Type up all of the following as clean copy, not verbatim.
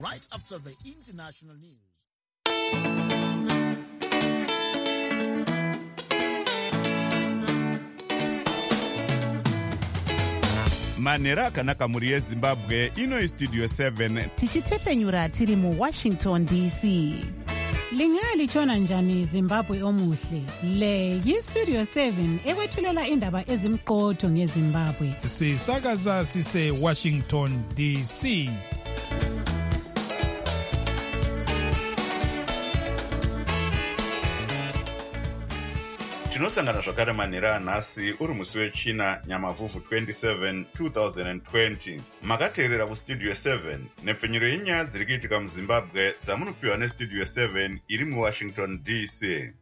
right after the international news. Manera akanaka muri yeZimbabwe ino Studio 7 tichitefenyura tiri mu Washington DC. Lingalitshona njani Zimbabwe omuhle? Le yiStudio 7 ekwethulela indaba ezimqotho ngeZimbabwe. Sisakaza sise Washington DC. Tinosangana zvakare manhera anhasi uri musi wechina Nyamavhuvhu 27 2020. Makateerera kuStudio 7 nepfenyuro yenyaya dziri kuitika muZimbabwe dzamunopiwa neStudio 7 iri muWashington DC.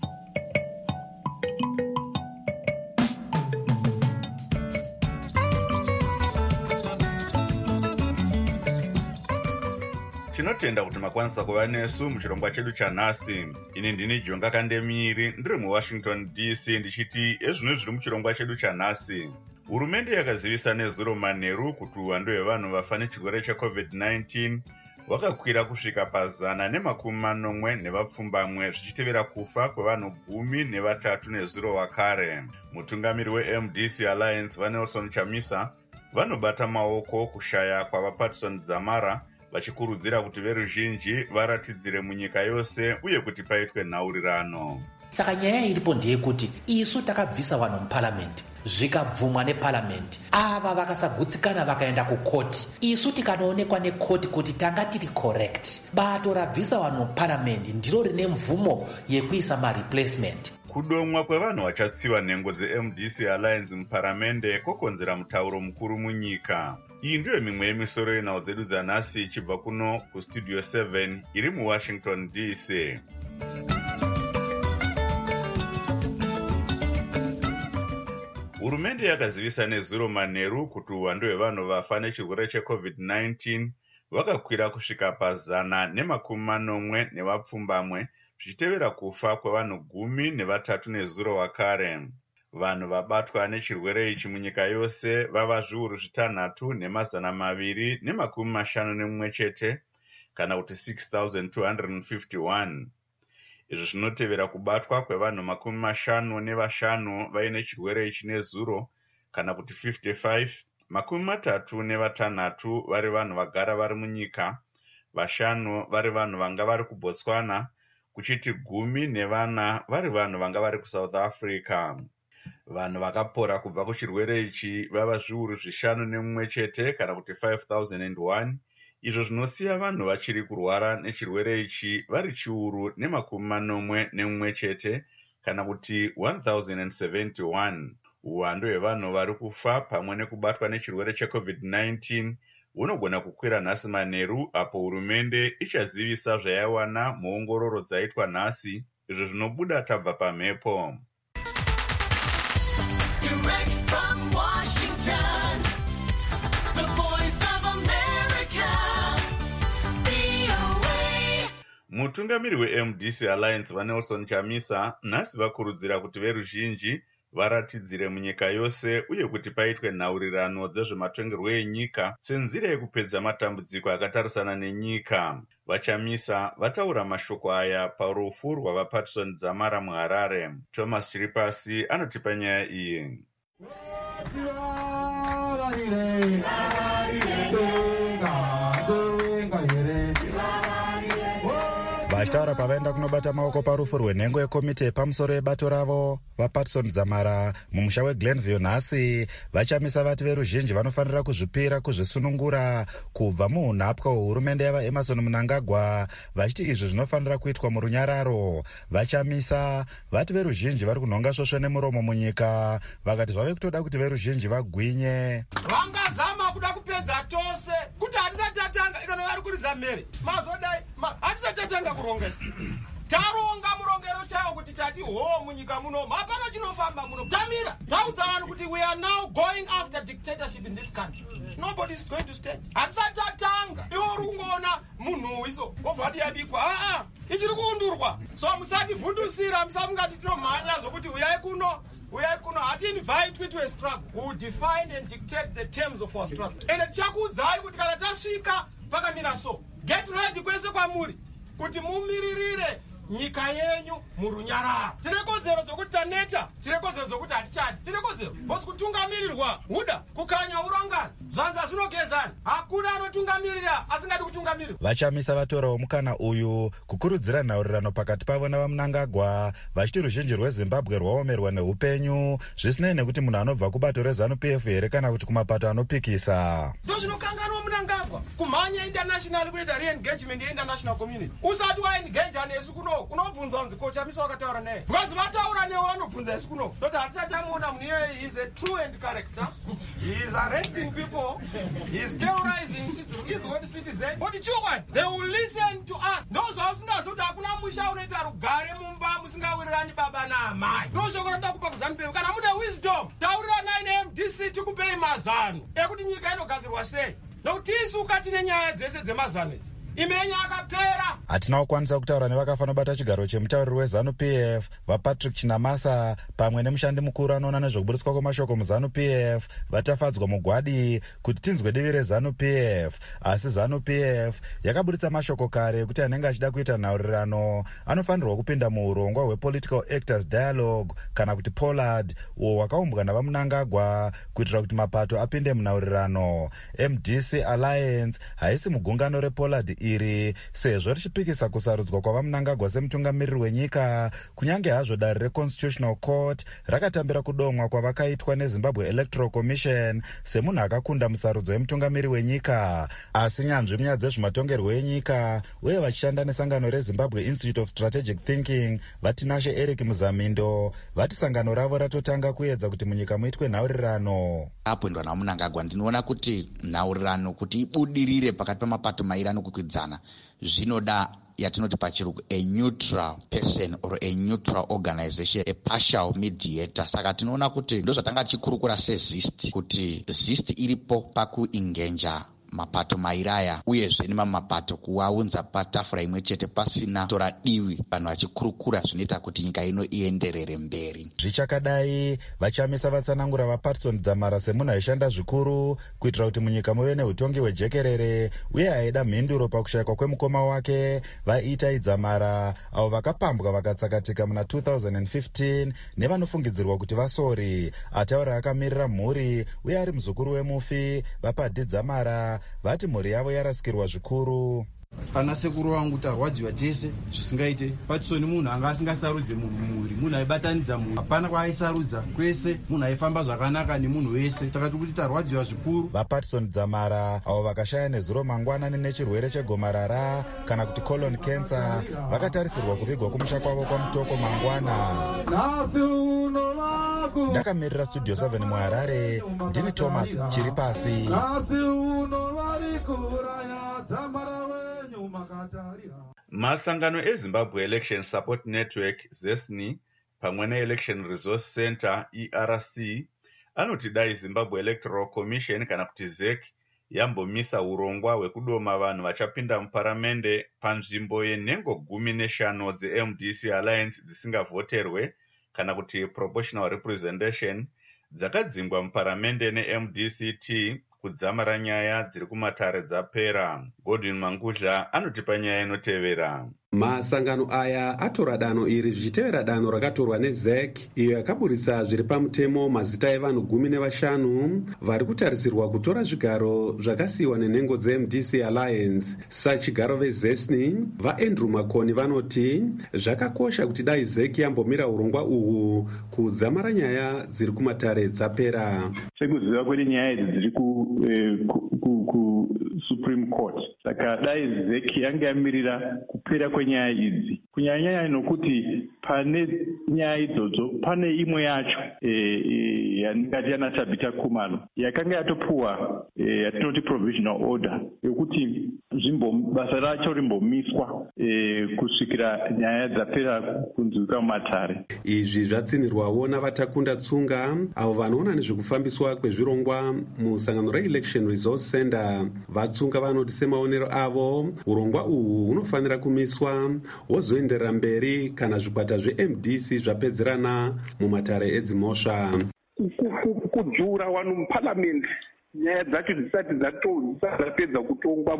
Tinotenda kuti makwanisa kuva nesu muchirongwa chedu chanhasi. Ini ndini Jonga Kandemiri ndiri muWashington DC ndichiti ezvino zviri muchirongwa chedu chanhasi. Hurumende yakazivisa nezuro manheru kuti uwandu hwevanhu vafa nechirwere cheCovid-19 hwakakwira kusvika pa140 nevapfumbamwe zvichitevera kufa kwevanhu 13 nezuro wakare. Mutungamiri weMDC Alliance vaNelson Chamisa vanobata maoko kushaya kwavaPatson Dzamara vachikurudzira kuti veruzhinji varatidzire munyika yose uye kuti paitwe nhaurirano. Saka nyaya iripo ndeyekuti isu takabvisa vanhu muparliament zvikabvumwa neparliament, ava vakasagutsikana vakaenda kukoti. Isu tikanoonekwa nekoti kuti tanga tiri correct, bato rabvisa vanhu muparliament ndiro rine mvumo yekuisa mareplacement. Kudomwa kwevanhu vachatsiva nhengo dzeMDC Alliance muparamende kokonzera mutauro mukuru munyika. Iyi ndiyo mimwe yemisoro yenhau dzedu dzanhasi ichibva kuno kuStudio 7 iri muWashington DC. Hurumende yakazivisa nezuro manheru kuti uwandu hwevanhu vafa nechirwere cheCovid-19 hwakakwira kusvika pa140 nevapfumbamwe zvichitevera kufa kwevanhu 13 nezuro wakare. Vanhu vabatwa nechirwere ichi munyika yose vava zviuru 6,251 chete, kana kuti 6,251. Izvi zvinotevera kubatwa kwevanhu 55 vaine chirwere ichi nezuro, kana kuti 55. 36 vari vanhu vagara vari munyika, 5 vari vanhu vanga vari kuBotswana, kuchiti 10 vari vanhu vanga vari kuSouth Africa. Vanhu vakapora kubva kuchirwere ichi vava zviuru 5 chete, kana kuti 5,001. Izvo zvinosiya vanhu vachiri kurwara nechirwere ichi vari chiuru 41 chete, kana kuti 1,071. Uwandu hwevanhu vari kufa pamwe nekubatwa nechirwere cheCovid-19 hunogona kukwira nhasi manheru apo hurumende ichazivisa zvayawana muongororo dzaitwa nhasi, izvo zvinobuda tabva pamhepo. Mutungamiri weMDC Alliance vaNelson Chamisa nhasi vakurudzira kuti veruzhinji varatidzire munyika yose uye kuti paitwe nhaurirano dzezvematongerwo enyika senzira yekupedza matambudziko akatarisana nenyika. VaChamisa vataura mashoko aya parufu rwavaPatson Dzamara muHarare. Thomas Chiripasi anotipa nyaya iyi. Vachitaura pavaenda kunobata maoko parufu rwenhengo yekomite yepamusoro yebato ravo vaPatson Dzamara mumusha weGlenville nhasi, vaChamisa vati veruzhinji vanofanira kuzvipira kuzvisunungura kubva muunhapwa hwehurumende yavaEmerson Mnangagwa, vachiti izvi zvinofanira kuitwa murunyararo. VaChamisa vati veruzhinji vari kunhonga svosvo nemuromo munyika, vakati zvave kutoda kuti veruzhinji vagwinye. Vangazama kuda kupedza tose kuti hatisati tatanga kana vari kuriza mhere mazodai hatisati tatanga kuronga. Taronga murongero chao kuti tati munyika muno hapana chinofamba muno. Tamira taudza vanhu kuti we are now going after dictatorship in this country. Nobody is going to stand. Hatisati tatanga iwo uri kungoona munhu iso obva ati yabikwa ichiri kuundurwa. So musativhundusira, musamungati tinomhanya zvokuti uyai kuno hati invite we to a struggle. We will define and dictate the terms of our struggle. And tichakuudzai kuti kana tasvika pakamira so get ready kwese kwamuri kuti mumiririre nyika yenyu murunyararo. Tine kodzero dzokuti taneta, tine kodzero dzokuti hatichadi, tine kodzero bhosi kutungamirirwa huda kukanya urongana zvanza zvinogezana. Hakuna anotungamirira asingadi kutungamirirwa. Vachamisa vatorawo mukana uyu kukurudzira nhaurirano pakati pavo navamunangagwa vachiti ruzhinji rweZimbabwe rwaomerwa neupenyu zvisinei nekuti munhu anobva kubato reZANU-PF here kana kuti kumapato anopikisa. Ndozvinokanganwa Munangagwa kumhanya international kuita re-engagement ye-international community. Usati waengage nesu kuno unobvunza kunzi kochamisa wakataura naye. Because vataura newe vanobvunza isu kuno. Doti hatisati tamuona munhu iyoyo is a true end character. He is arresting people. He is terrorizing his own citizens. But chokwadi, they will listen to us. Ndozvausingazi kuti hakuna musha unoita rugare mumba musingawirirani baba naamai. Ndozvoko roda kupa kuZANU-PF. Kana mune wisdom, tauriranai neMDC tikupei mazano ekuti nyika inogadzirwa sei. Nokuti isu ukati nenyaya dzese dzemazano idzi imenya akapera. Hatina kukwanisa kutaura nevakafa nobata chigaro chemutauriri weZANU-PF vaPatrick Chinamasa pamwe nemushandi mukuru anoona nezvekuburitswa kwemashoko muZANU-PF vatafadzwa mugwadi kuti tinzwe divi reZANU-PF. Asi ZANU-PF yakaburitsa mashoko kare ekuti anenge achida kuita nhaurirano anofanirwa kupinda muurongwa hwePolitical Actors Dialogue kana kuti POLAD uwo wakaumbwa navamunangagwa kuitira kuti mapato apinde munhaurirano. MDC Alliance haisi mugungano rePOLAD iri sezvo richipikisa kusarudzwa kwavamunangagwa semutungamiriri wenyika kunyange hazvo dare reConstitutional Court rakatambira kudomwa kwavakaitwa neZimbabwe Electoral Commission semunhu akakunda musarudzo yemutungamiriri wenyika. Asi nyanzvi munyaya dzezvematongerwo enyika uye vachishanda nesangano reZimbabwe Institute of Strategic Thinking vatinashe Eric Muzamindo vati sangano ravo ratotanga kuedza kuti munyika muitwe nhaurirano. Apwendwa namunangagwa ndinoona kuti nhaurirano kuti ibudirire pakati pamapato mairi anokwikwidzana zvinoda yatinoti pachirungu a neutral person or a neutral organization, a partial mediator. Saka tinoona kuti ndozvatanga tichikurukura seZIST kuti ZIST iripo pakuengenja mapato mairaya uyezve nemamwe mapato kuaunza patafura imwe chete pasina tora divi vanhu vachikurukura zvinoita kuti nyika ino ienderere mberi. Zvichakadai vachamisa vatsanangura vaPatson Dzamara semunhu aishanda zvikuru kuitira kuti munyika muve neutongi hwejekerere uye aida mhinduro pakushayikwa kwemukoma wake vaItai Dzamara avo vakapambwa vakatsakatika muna 2015 nevanofungidzirwa kuti vasori. Ataura akamirira mhuri uye ari muzukuru wemufi vaPadhi Dzamara vati mhuri yavo yarasikirwa zvikuru. Pana sekuru vangu tarwadziwa tese zvisingaite. Patsoni munhu anga asingasarudze mhuri, munhu aibatanidza munhu, hapana kwaaisarudza kwese, munhu aifamba zvakanaka nemunhu wese. Saka tiri kuti tarwadziwa zvikuru. VaPatson Dzamara avo vakashaya nezuro mangwanani nechirwere chegomarara kana kuti colon cancer vakatarisirwa kuvigwa kumusha kwavo kwaMutoko mangwana. Ndakamirira Studio 7 muHarare, ndini Thomas Chiripasi. Masangano eZimbabwe Election Support Network ZESNI pamwe neElection Resource Center ERC anoti dai Zimbabwe Electoral Commission kana kuti ZEC yambomisa urongwa hwekudoma vanhu vachapinda muparamende panzvimbo yenhengo 15 dzeMDC Alliance dzisingavhoterwe kana kuti proportional representation dzakadzingwa muparamende neMDCT kudzamara nyaya dziri kumatare dzapera. Godwin Mangudla anotipa nyaya inotevera. Masangano aya atora danho iri zvichitevera danho rakatorwa neZEC iyo yakaburitsa zviri pamutemo mazita evanhu 15 vari kutarisirwa kutora zvigaro zvakasiyiwa nenhengo dzeMDC Alliance. Sachigaro veZESNI vaAndrew Makoni vanoti zvakakosha kuti dai ZEC yambomira urongwa uhu kudzamara nyaya dziri kumatare dzapera. Sekuziva kwete nyaya idzi dziri ku Supreme Court. Saka dai ZEC yanga yamirira kupera kwenyaya idzi kunyanya nokuti pane nyaya idzodzo pane imwe yacho yandingati yanaSabita Khumalo yakanga yatopuwa yatinoti provisional order yokuti basa racho rimbomiswa kusvikira nyaya dzapera kunzwika mumatare. Izvi zvatsinirwawo navatakunda tsunga avo vanoona nezvekufambiswa kwezvirongwa musangano reElection Resource Center. Vatsunga vanoti semaonero avo urongwa uhu hunofanira kumiswa wozoenderera mberi kana zvikwata zveMDC zvapedzerana mumatare edzimhosva. Kudzura vanhu muparliament nyaya dzacho dzisati dzapedza kutongwa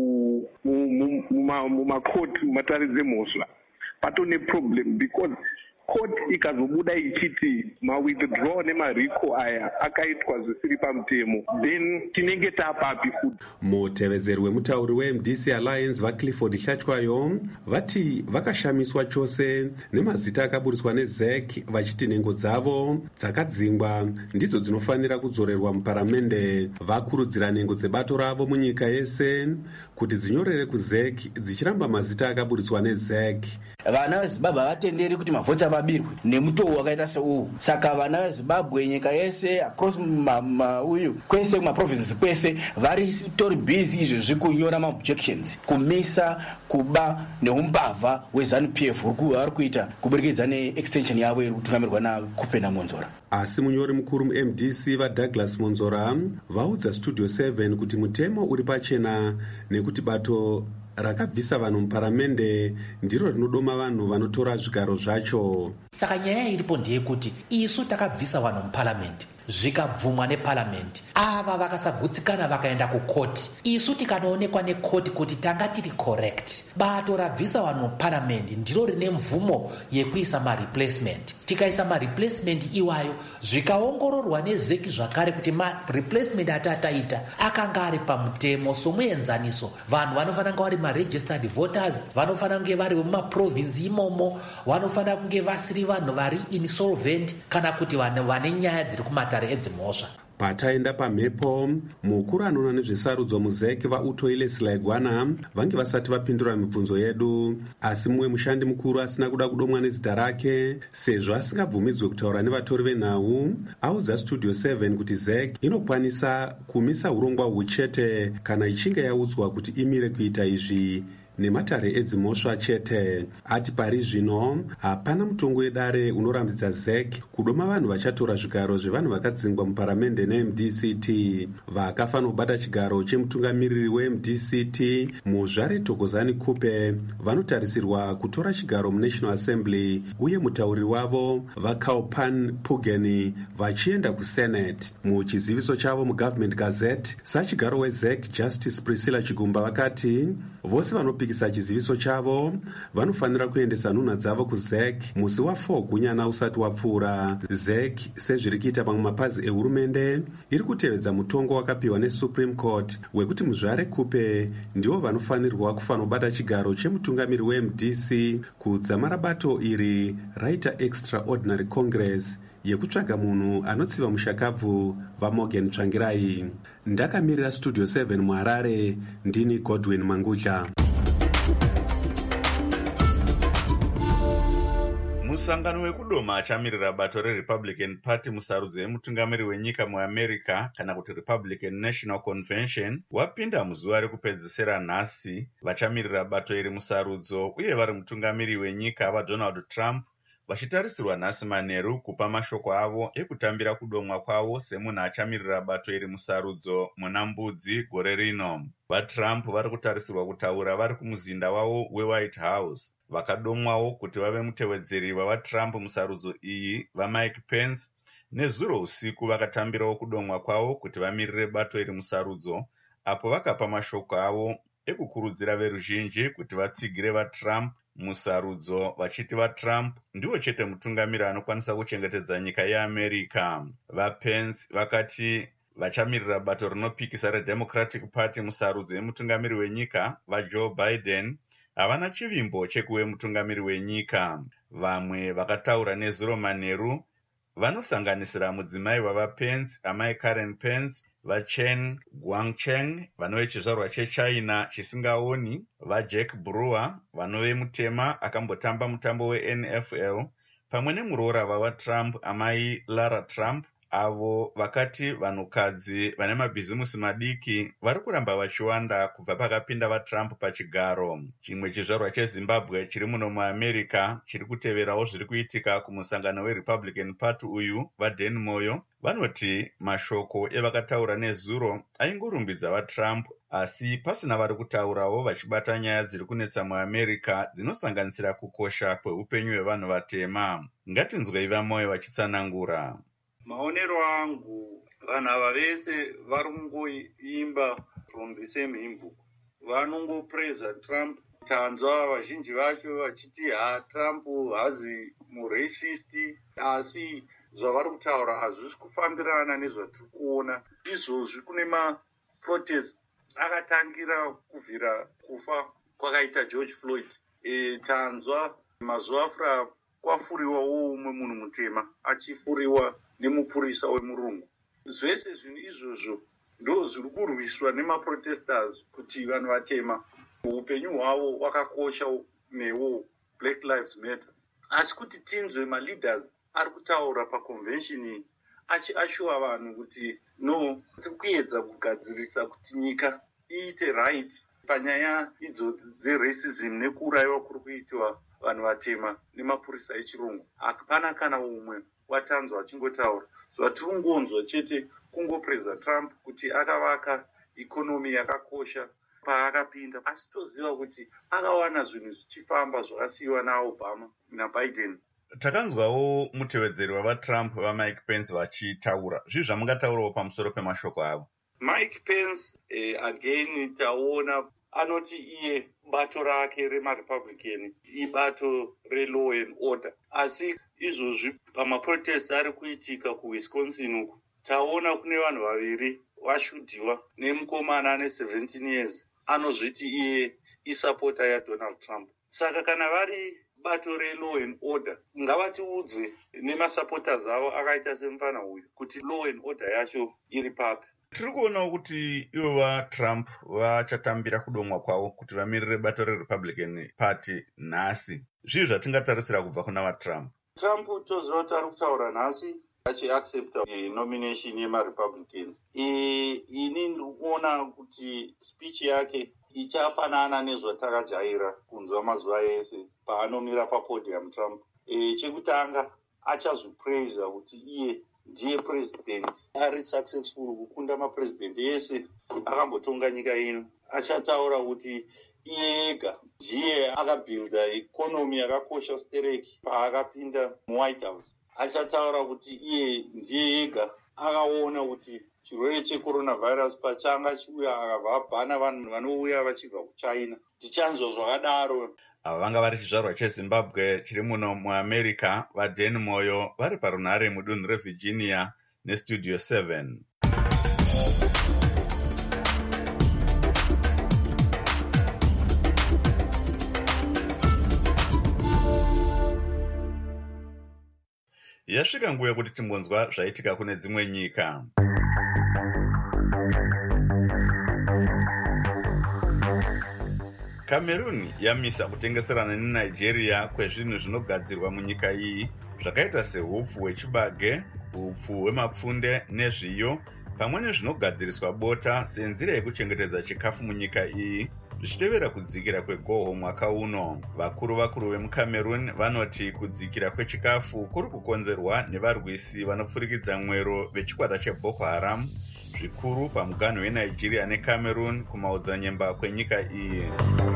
mumakoti mumatare dzemhosva patone problem, because court ikazobuda ichiti mawithdraw nemarico aya akaitwa zvisiri pamutemo, then tinenge tapapi futi. mutevedzeri wemutauri weMDC Alliance vaClifford Hlatywayo vati vakashamiswa chose nemazita akaburiswa neZEC, vachiti nhengo dzavo dzakadzingwa ndidzo dzinofanira kudzorerwa muparamende. Vakurudzira nhengo dzebato ravo munyika yese kuti dzinyorere kuZEC dzichiramba mazita akaburiswa neZEC. Vana veZimbabwe havatenderi kuti mavhoti avabirwe nemutoo wakaita seuwu. Saka vana veZimbabwe nyika yese across uyu kwese kumaprovinces kwese vari tori busy izvezvi kunyora maobjections, kumisa kuba neumbavha weZANU-PF vari kuita kuburikidza neextension yavo iri kutungamirirwa naKupenda Monzora. Asi munyori mukuru muMDC vaDouglas Monzora vaudza Studio 7 kuti mutemo uri pachena nekuti bato rakabvisa vanhu muparamende ndiro rinodoma vanhu vanotora zvigaro zvacho. Saka nyaya iripo ndeyekuti isu takabvisa vanhu muparamende zvikabvumwa neparamende, ava vakasagutsikana vakaenda kukoti. Isu tikanoonekwa nekoti kuti tanga tiri correct, bato rabvisa vanhu muparamende ndiro rine mvumo yekuisa mareplacement. Tikaisa mareplacement iwayo zvikaongororwa neZEC zvakare kuti mareplacement atataita akanga ari pamutemo somuenzaniso, vanhu vanofanira kunge vari maregistered voters, vanofanira kunge vari vemumaprovinsi imomo, vanofanira kunge vasiri vanhu vari insolvent kana kuti vanhu vane nyaya dziri kumatare edzimhosva. Pataenda pamhepo, mukuru anoona nezvesarudzo muZEC vaUtoiles Laigwana vange vasati vapindura mibvunzo yedu, asi mumwe mushandi mukuru asina kuda kudomwa nezita rake sezvo asingabvumidzwe kutaura nevatori venhau audza Studio 7 kuti ZEC inokwanisa kumisa urongwa huchete kana ichinge yaudzwa kuti imire kuita izvi nematare edzimhosva chete. Ati pari zvino hapana mutongo wedare unorambidza ZEC kudoma vanhu vachatora zvigaro zvevanhu vakadzingwa muparamende neMDCT. Vakafanira kubata chigaro chemutungamiriri weMDCT muzvare Thokozani Kupe vanotarisirwa kutora chigaro muNational Assembly, uye mutauri wavo vaKaupan Pugeni vachienda kuSenate. Muchiziviso chavo muGovernment Gazette, sachigaro weZEC Justice Priscilla Chigumba vakati vose vanopikisa chiziviso chavo vanofanira kuendesa nhunha dzavo kuZEC musi wa4 Gunyana usati wapfuura. ZEC sezviri kuita pamwe mapazi ehurumende iri kutevedza mutongo wakapiwa neSupreme Court wekuti muzvare Kupe ndivo vanofanirwa kufanobata chigaro chemutungamiri weMDC kudzamara bato iri raita Extraordinary Congress yekutsvaga munhu anotsiva mushakabvu vaMorgan Tsvangirai. Ndakamirira Studio 7 muHarare, ndini Godwin Mangudla. Musangano wekudoma achamirira bato reRepublican Party musarudzo yemutungamiri wenyika muAmerica kana kuti Republican National Convention wapinda muzuva rekupedzisira nhasi. Vachamirira bato iri musarudzo uye vari mutungamiri wenyika vaDonald Trump vachitarisirwa nhasi manheru kupa mashoko avo ekutambira kudomwa kwavo semunhu achamirira bato iri musarudzo muna Mbudzi gore rino. VaTrump vari kutarisirwa kutaura vari kumuzinda wavo weWhite House. Vakadomwawo kuti vave mutevedzeri vavaTrump musarudzo iyi vaMike Pence nezuro usiku vakatambirawo kudomwa kwavo kuti vamirire bato iri musarudzo, apo vakapa mashoko avo ekukurudzira veruzhinji kuti vatsigire vaTrump musarudzo, vachiti vaTrump ndiwo chete mutungamiri anokwanisa kuchengetedza nyika yeAmerica. VaPence vakati vachamirira bato rinopikisa reDemocratic Party musarudzo yemutungamiri wenyika vaJoe Biden havana chivimbo chekuve mutungamiri wenyika. Vamwe vakataura nezuro manheru vanosanganisira mudzimai wavaPence amai Karen Pence, vaChen Guangcheng vanove chizvarwa cheChina chisingaoni, vaJack Brewer vanove mutema akambotamba mutambo weNFL, pamwe nemuroora vavaTrump amai Lara Trump, avo vakati vanhukadzi vane mabhizimusi madiki vari kuramba vachiwanda kubva pakapinda vaTrump pachigaro. Chimwe chizvarwa cheZimbabwe chiri muno muAmerica chiri kuteverawo zviri kuitika kumusangano weRepublican Party uyu vaDan Moyo vanoti mashoko evakataura nezuro aingorumbidza vaTrump, asi pasina vari kutaurawo vachibata nyaya dziri kunetsa muAmerica dzinosanganisira kukosha kweupenyu hwevanhu vatema. Ngatinzwei vaMoyo vachitsanangura. Maonero angu vanhu ava vese vari kungoimba from the same hymnbook. Vanongopreza Trump. Tanzwa vazhinji vacho vachiti Trump hazi muracist, asi zvavari kutaura hazvisi kufambirana nezvatiri kuona. Izvozvi kune maprotest akatangira kubvira kufa kwakaita George Floyd. Tanzwa mazuva afura kwafuriwawo umwe munhu mutema achifuriwa nemupurisa wemurungu. Zvese zvinhu izvozvo ndo zviri kurwiswa nemaprotesters kuti vanhu vatema upenyu hwavo hwakakosha newo Black Lives Matter. Asi kuti tinzwe maleaders ari kutaura paconvention iyi ashuwa vanhu kuti no, tiri kuedza kugadzirisa kuti nyika iite right panyaya idzodzi dzeracism nekuurayiwa kuri kuitwa vanhu vatema nemapurisa echirungu. Hapana kana umwe watanzwa achingotaura. Zvatiri kungonzwa chete kungopreza Trump kuti akavaka ikonomi yakakosha paakapinda, asi toziva kuti akawana zvinhu zvichifamba zvakasiyiwa naObama naBiden. Takanzwawo mutevedzeri wavaTrump vaMike Pence vachitaura. Zvii zvamungataurawo pamusoro pemashoko avo? Mike Pence again taona anoti iye bato rake remaRepublican ibato relaw and order, asi izvozvi pamaprotest ari kuitika kuWisconsin uku taona kune vanhu vaviri vashudhiwa nemukomana ane 17 years anozviti iye isapota yaDonald Trump. Saka kana vari bato relaw and order ngavatiudze nemasupporters avo akaita semufana uyu kuti law and order yacho iri papi. Tiri kuonawo kuti ivo vaTrump vachatambira kudomwa kwavo kuti vamirire bato reRepublican Party nhasi. Zvii zvatingatarisira kubva kuna vaTrump? Trump toziva kuti ari kutaura nhasi achiaccepta nomination yemaRepublican. Ini ndikuona kuti speech yake ichafanana nezvatakajaira kunzwa mazuva ese paanomira papodium Trump. Chekutanga achazvipraisa kuti iye ndiye president ari successful kukunda mapresident ese akambotonga nyika ino. Achataura kuti iye ega ndiye akabuilda ikonomi yakakosha stereki paakapinda muWhite House. Achataura kuti iye ndiye ega akaona kuti chirwere checoronavirus pachanga chiuya akabva abhana vanhu vanouya vachibva kuChina. Tichanzwa zvakadaro. Ava vanga vari chizvarwa cheZimbabwe chiri muno muAmerica, vaDan Moyo vari parunhare mudunhu reVirginia neStudio 7. Yasvika nguva yekuti timbonzwa zvaitika kune dzimwe nyika. Cameroon yamisa kutengeserana neNigeria kwezvinhu zvinogadzirwa munyika iyi zvakaita sehupfu hwechibage, hupfu hwemapfunde nezviyo, pamwe nezvinogadziriswa bota senzira yekuchengetedza chikafu munyika iyi, zvichitevera kudzikira kwegoho mwaka uno. Vakuru vemuCameroon vanoti kudzikira kwechikafu kuri kukonzerwa nevarwisi vanopfurikidza mwero vechikwata cheBoko Haram, zvikuru pamuganhu weNigeria neCameroon kumaodzanyemba kwenyika iyi.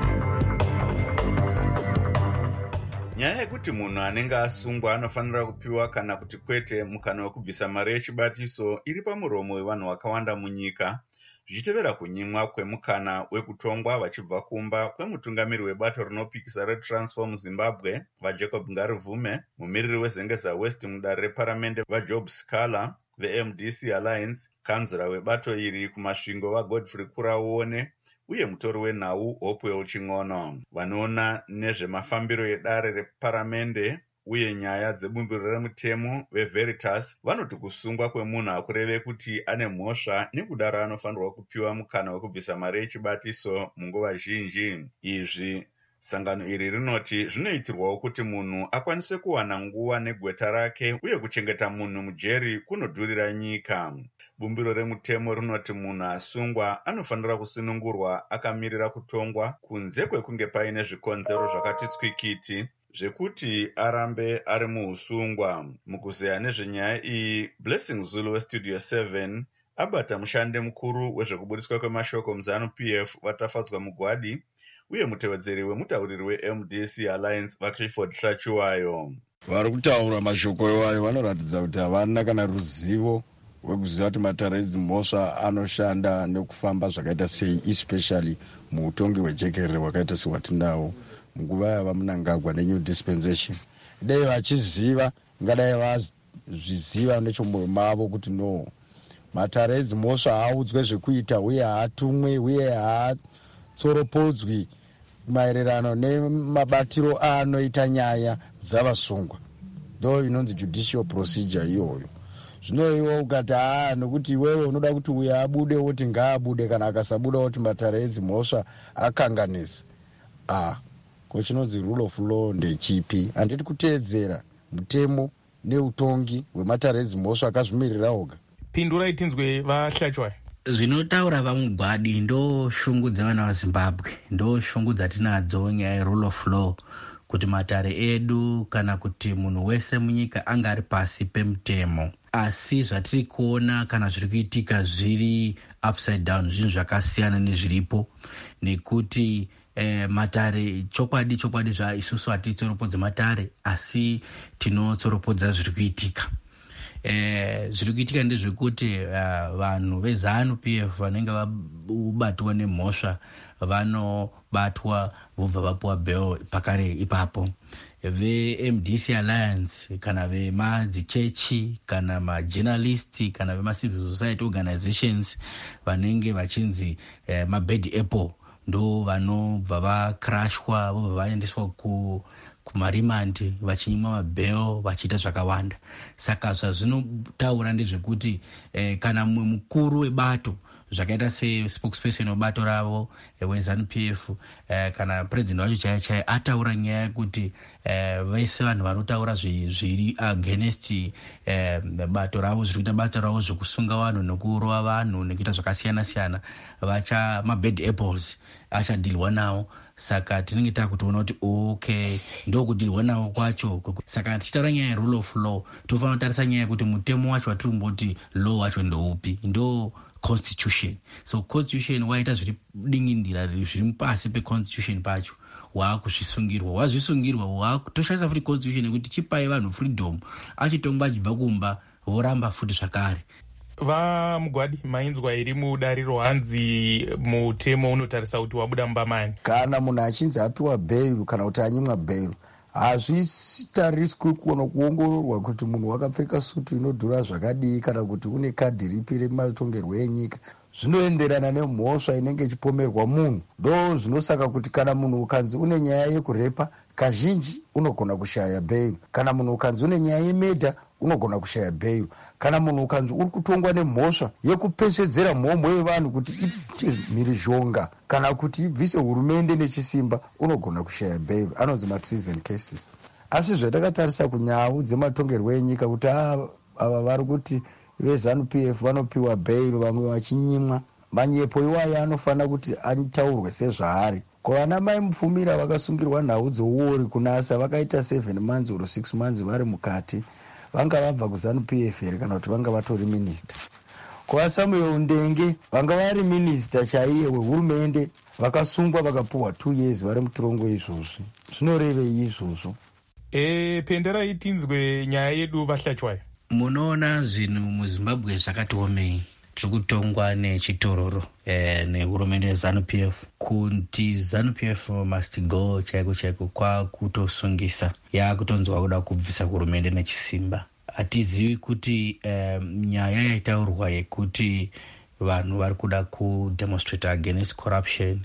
Nyaya yekuti munhu anenge asungwa anofanira kupiwa kana kuti kwete mukana wekubvisa mari yechibatiso iri pamuromo wevanhu vakawanda munyika, zvichitevera kunyimwa kwemukana wekutongwa vachibva kumba kwemutungamiri webato rinopikisa reTransform Zimbabwe vaJacob Ngarivume, mumiriri wezengeza West mudare reparamende vaJob Scala veMDC Alliance, kanzura webato iri kumasvingo vaGodfrey Kuraone uye mutori wenhau Hopewell Ching'ono. Vanoona nezvemafambiro edare reparamende uye nyaya dzebumbiro remutemo veVeritas vanoti kusungwa kwemunhu hakureve kuti ane mhosva, nekudaro anofanirwa kupiwa mukana wekubvisa mari yechibatiso munguva zhinji. Izvi sangano iri rinoti zvinoitirwawo kuti munhu akwanise kuwana nguva negweta rake uye kuchengeta munhu mujeri kunodhurira nyika. Bumbiro remutemo rinoti munhu asungwa anofanira kusunungurwa akamirira kutongwa kunze kwekunge paine zvikonzero zvakati tswikiti zvekuti arambe ari muusungwa. Mukuzeya nezvenyaya iyi, Blessing Zulu weStudio 7 abata mushandi mukuru wezvekubudiswa kwemashoko muZanu-PF vatafadzwa mugwadi uye mutevedzeri wemutauriri weMDC Alliance vaClifford Hlachiwayo. Vari kutaura mashoko iwayo vanoratidza kuti havana kana ruzivo wekuziva kuti matare edzimhosva anoshanda nekufamba zvakaita sei, especially muutongi hwejekerere hwakaita sehwatinawo munguva yava Mnangagwa neNew Dispensation. Dai vachiziva, ngadai vazviziva nechomwoyo mavo kuti no, matare edzimhosva haaudzwe zvekuita uye haatumwe uye haatsoropodzwi maererano nemabatiro anoita nyaya dzavasungwa. Ndo inonzi judicial procedure iyoyo. Zvino iwe ukati nokuti iwewe unoda kuti uyo abude woti ngaabude, kana akasabuda woti matare edzimhosva akanganisa. Kochinonzi rule of law ndechipi? Handiti kuteedzera mutemo neutongi hwematare edzimhosva akazvimirira oga. Pindurai tinzwe vaHlachwai. Zvinotaura vaMugwadi ndo shungu dzevana vaZimbabwe, ndo shungu dzatinadzo nyaya yerule of law, kuti matare edu kana kuti munhu wese munyika anga ari pasi pemutemo. Asi zvatiri kuona kana zviri kuitika zviri upside down, zvinhu zvakasiyana nezviripo, nekuti matare chokwadi isusu hatitsoropodze matare, asi tinotsoropodza zviri kuitika. Zviri kuitika ndezvekuti vanhu veZANU-PF vanenge vabatwa nemhosva vanobatwa vobva vapuwa bail pakare ipapo. VeMDC Alliance kana vemadzichechi kana majournalists kana vemacivil society organizations vanenge vachinzi mabad apple ndo vanobva vakrashwa vobva vaendeswa kumarimandi vachinyimwa mabheo vachiita zvakawanda. Saka zvazvinotaura ndezvekuti kana mumwe mukuru webato zvakaita sespokesperson webato ravo weZANU-PF kana president wacho chaiye ataura nyaya yekuti vese vanhu vanotaura zviri against bato ravo, zviri kuita bato ravo zvekusunga vanhu nekurova vanhu nekuita zvakasiyana siyana, vacha mabad apples achadhilwa nawo. Saka tinenge takutoona kuti okay, ndokudhilwa nawo kwacho. Saka tichitaura nyaya yerule of law tofanira kutarisa nyaya yekuti mutemo wacho watiri kumboti law wacho ndoupi, ndo constitution. So constitution waita zviri dingindira zviri pasi peconstitution pacho waakuzvisungirwa, wazvisungirwa waakutoshandisa futi constitution nekuti chipai vanhu freedom, achitongwa achibva kumba voramba futi zvakare. VaMugwadi, mainzwa iri mudariro hanzi mutemo unotarisa kuti wabuda mbamani. Kana munhu achinzi apiwa bail kana kuti anyimwa bail, hazvitariswi kuongororwa kuti munhu wakapfeka suti inodhura zvakadii kana kuti une kadhi ripi rematongerwo enyika. Zvinoenderana nemhosva inenge ichipomerwa munhu. Ndo zvinosaka kuti kana munhu ukanzi une nyaya yekurepa, kazhinji unogona kushaya bail. Kana munhu ukanzi une nyaya yemedha, unogona kushaya bail. Kana munhu ukanzi uri kutongwa nemhosva yekupesvedzera mhomho yevanhu kuti ite mhirizhonga kana kuti ibvise hurumende nechisimba, unogona kushaya bail. Anonzi ma-treason cases. Asi zvatakatarisa kunyau dzematongerwo enyika kuti ava vari kuti veZANU-PF vanopiwa bail vamwe vachinyimwa, manyepo iwayo anofanira kuti ataurwe sezvaari. Kuvana mai Mupfumira vakasungirwa nhau dzouori kunasa vakaita 7 months or 6 months vari mukati, vanga vabva kuZANU-PF here kana kuti vanga vatori minista. KuvaSamuel Ndenge vanga vari minista chaiye wehurumende, vakasungwa vakapuhwa 2 years vari mutorongo izvozvi. Zvinorevei izvozvo? Penderai tinzwe nyaya yedu vaHlachwai. Munoona zvinhu muZimbabwe zvakati omei, tiri kutongwa nechitororo nehurumende yeZANU-PF, kuti ZANU-PF must go chaiko kwakutosungisa, yakutonzwa kuda kubvisa hurumende nechisimba. Hatizivi kuti nyaya yaitaurwa yekuti vanhu vari kuda kudemonstrate against corruption,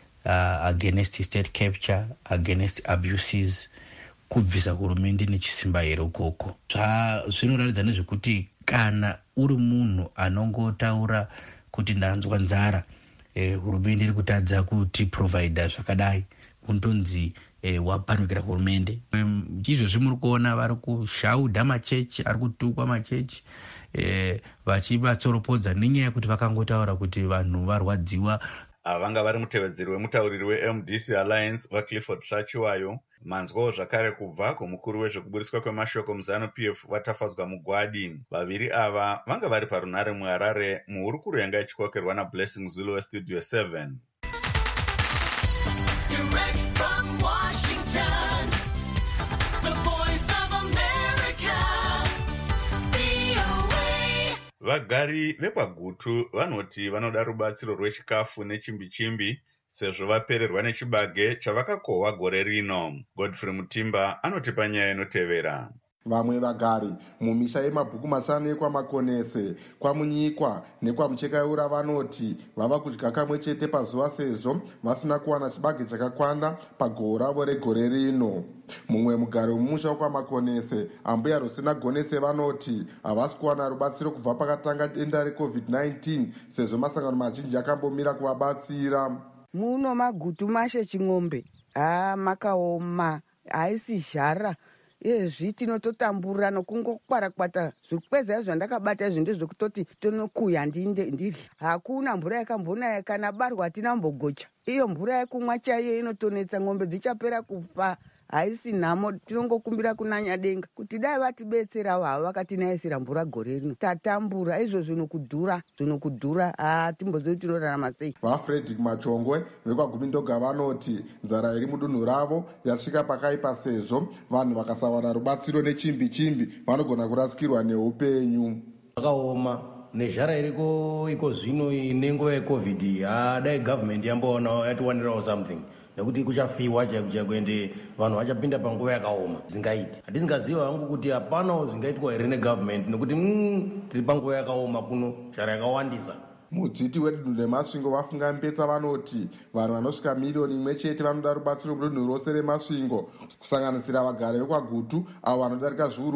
against state capture, against abuses, kubvisa hurumende nechisimba here ukoko. Zvinoratidza nezvekuti kana uri munhu anongotaura kuti ndanzwa nzara, hurumende iri kutadza kuti provider zvakadai, untonzi wapanukira hurumende. Izvozvi muri kuona vari kushaudha machechi, ari kutukwa machechi, vachivatsoropodza nenyaya yekuti vakangotaura kuti vanhu varwadziwa. Vanga vari mutevedzeri wemutauriri weMDC Alliance vaClifford Hlachiwayo. Manzwawo zvakare kubva kumukuru wezvekuburiswa kwemashoko muZANU-PF vaTafadzwa Mugwadi. Vaviri ava vanga vari parunare muHarare muhurukuru yanga ichikokerwa naBlessing Zulu weStudio 7. Direct from Washington, the voice of America, VOA. vagari vekwagutu vanoti vanoda rubatsiro rwechikafu nechimbi-chimbi sezvo vapererwa nechibage chavakakohwa gore rino. Godfrey Mutimba anoti panyaya inotevera. Vamwe vagari mumisha yemabhuku mashanu ekwamakonese, kwamunyikwa nekwamuchekaura vanoti vava kudya kamwe chete pazuva sezvo vasina kuwana chibage chakakwana pagohwo ravo regore rino. Mumwe mugari wemumusha wekwamakonese, ambuya Rosina Gonese, vanoti havasi kuwana rubatsiro kubva pakatanga denda reCovid-19 sezvo masangano mazhinji akambomira kuvabatsira. Muno magutu mashe ching'ombe makaoma haisi zhara izvi tinototambura nokungokwarakwata zvikweza zvandakabata izvi ndezvekutoti tonokuya ndiri. Hakuna mvura yakambonaya kana barwa hatina mbogocha. Iyo mvura yekumwa chaiyo inotonetsa, ng'ombe dzichapera kufa. Haisi nhamo, tinongokumbira kunanya denga kuti dai vatibetserawo havo vakatinayisira mvura gore rino tatambura. Izvo zvinokudhura timbozoi tinorarama sei. VaFredrick Machongwe vekwaGumindoga vanoti nzara iri mudunhu ravo yasvika pakaipa sezvo vanhu vakasawana rubatsiro nechimbi-chimbi vanogona kurasikirwa neupenyu. Vakaoma nezhara iriko iko zvino nenguva yeCovid, dai government yamboona yatiwanirawo something. Nekuti kuchafiwa chaiko ende vanhu vachapinda panguva yakaoma zingaiti. Hatisingaziva hangu kuti hapana zingaitwa here negovernment nekuti tiri panguva yakaoma kuno zhara yakawandisa. Mudziti wedunhu remasvingo vafunga Mbetsa vanoti vanhu vanosvika miriyoni imwe chete vanoda rubatsiro mudunhu rose remasvingo, kusanganisira vagari vekwagutu avo vanodarika zviuru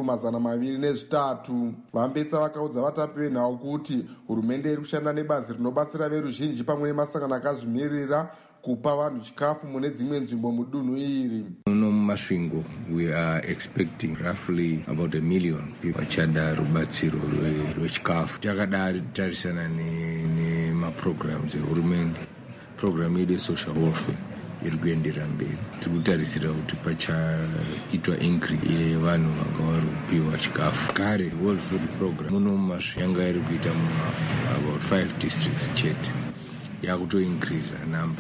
203. VaMbetsa vakaudza vatambi venhau kuti hurumende iri kushanda nebazi rinobatsira veruzhinji pamwe nemasangano akazvimirira kupa vanhu chikafu mune dzimwe nzvimbo mudunhu iri. Muno mumasvingo we are expecting roughly about 1 million people vachada rubatsiro rwechikafu. Takatarisana nemaprograms ehurumende, program yedu social welfare iri kuenderera mberi. Tiri kutarisira kuti pachaitwa increase yevanhu vanga vari kupiwa chikafu. Kare World Food Program muno mumasvingo yanga iri kuita about 5 districts chete, yakutoincrease number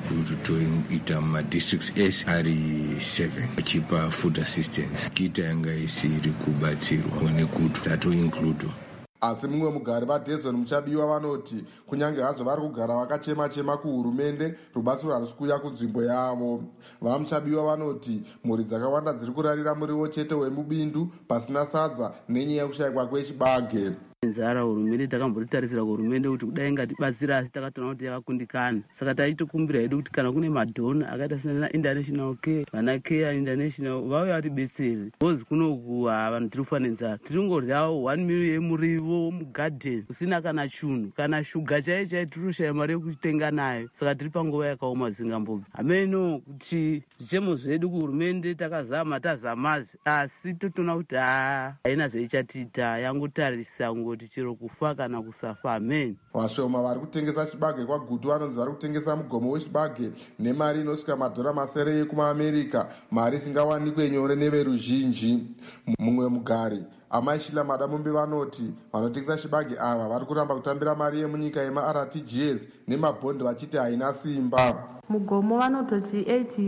kutoita madistricts ese ari 7 achipa food assistance. Kita yanga isiri kubatsirwa nekuti tatoinclude. Asi mumwe mugari vaDezon Muchabiwa vanoti kunyange hazvo vari kugara vakachema-chema kuhurumende, rubatsiro harisi kuuya kunzvimbo yavo. VaMuchabiwa vanoti mhuri dzakawanda dziri kurarira muriwo chete wemubindu pasina sadza nenyaya yekushayikwa kwechibage. Nzara hurumende takambotarisira kuhurumende kuti kudai ngatibatsira, asi takatoona kuti yakakundikana. Saka taitokumbira hedu kuti kana kune madhona akaita sena International Care, vana Care International vauye vatibetsere. Bozi kunoku vanhu tiri kufa nenzara. Tiringoryawo 1 million yemurivo mugarden usina kana chunhu, kana shuga chaiyo tiri kushaya mari yekutenga nayo. Saka tiri panguva yakaoma zingambobvi. Hameno kuti zvichemo zvedu kuhurumende takazama tazamazi, asi totoona kuti haina zvaichatiita, yangotarisa kuti chiro kufa kana kusafa. Amen. Vashoma vari kutengesa chibage kwagutu vanonzi vari kutengesa mugomo wechibage nemari inosvika $900 yekumaAmerika, mari isingawanikwe nyore neveruzhinji. Mumwe mugari Amaishila Madamumbi vanoti vanotengesa chibage ava vari kuramba kutambira mari yemunyika yemaRTGS nemabhondi vachiti haina simba. Mugomo vanototi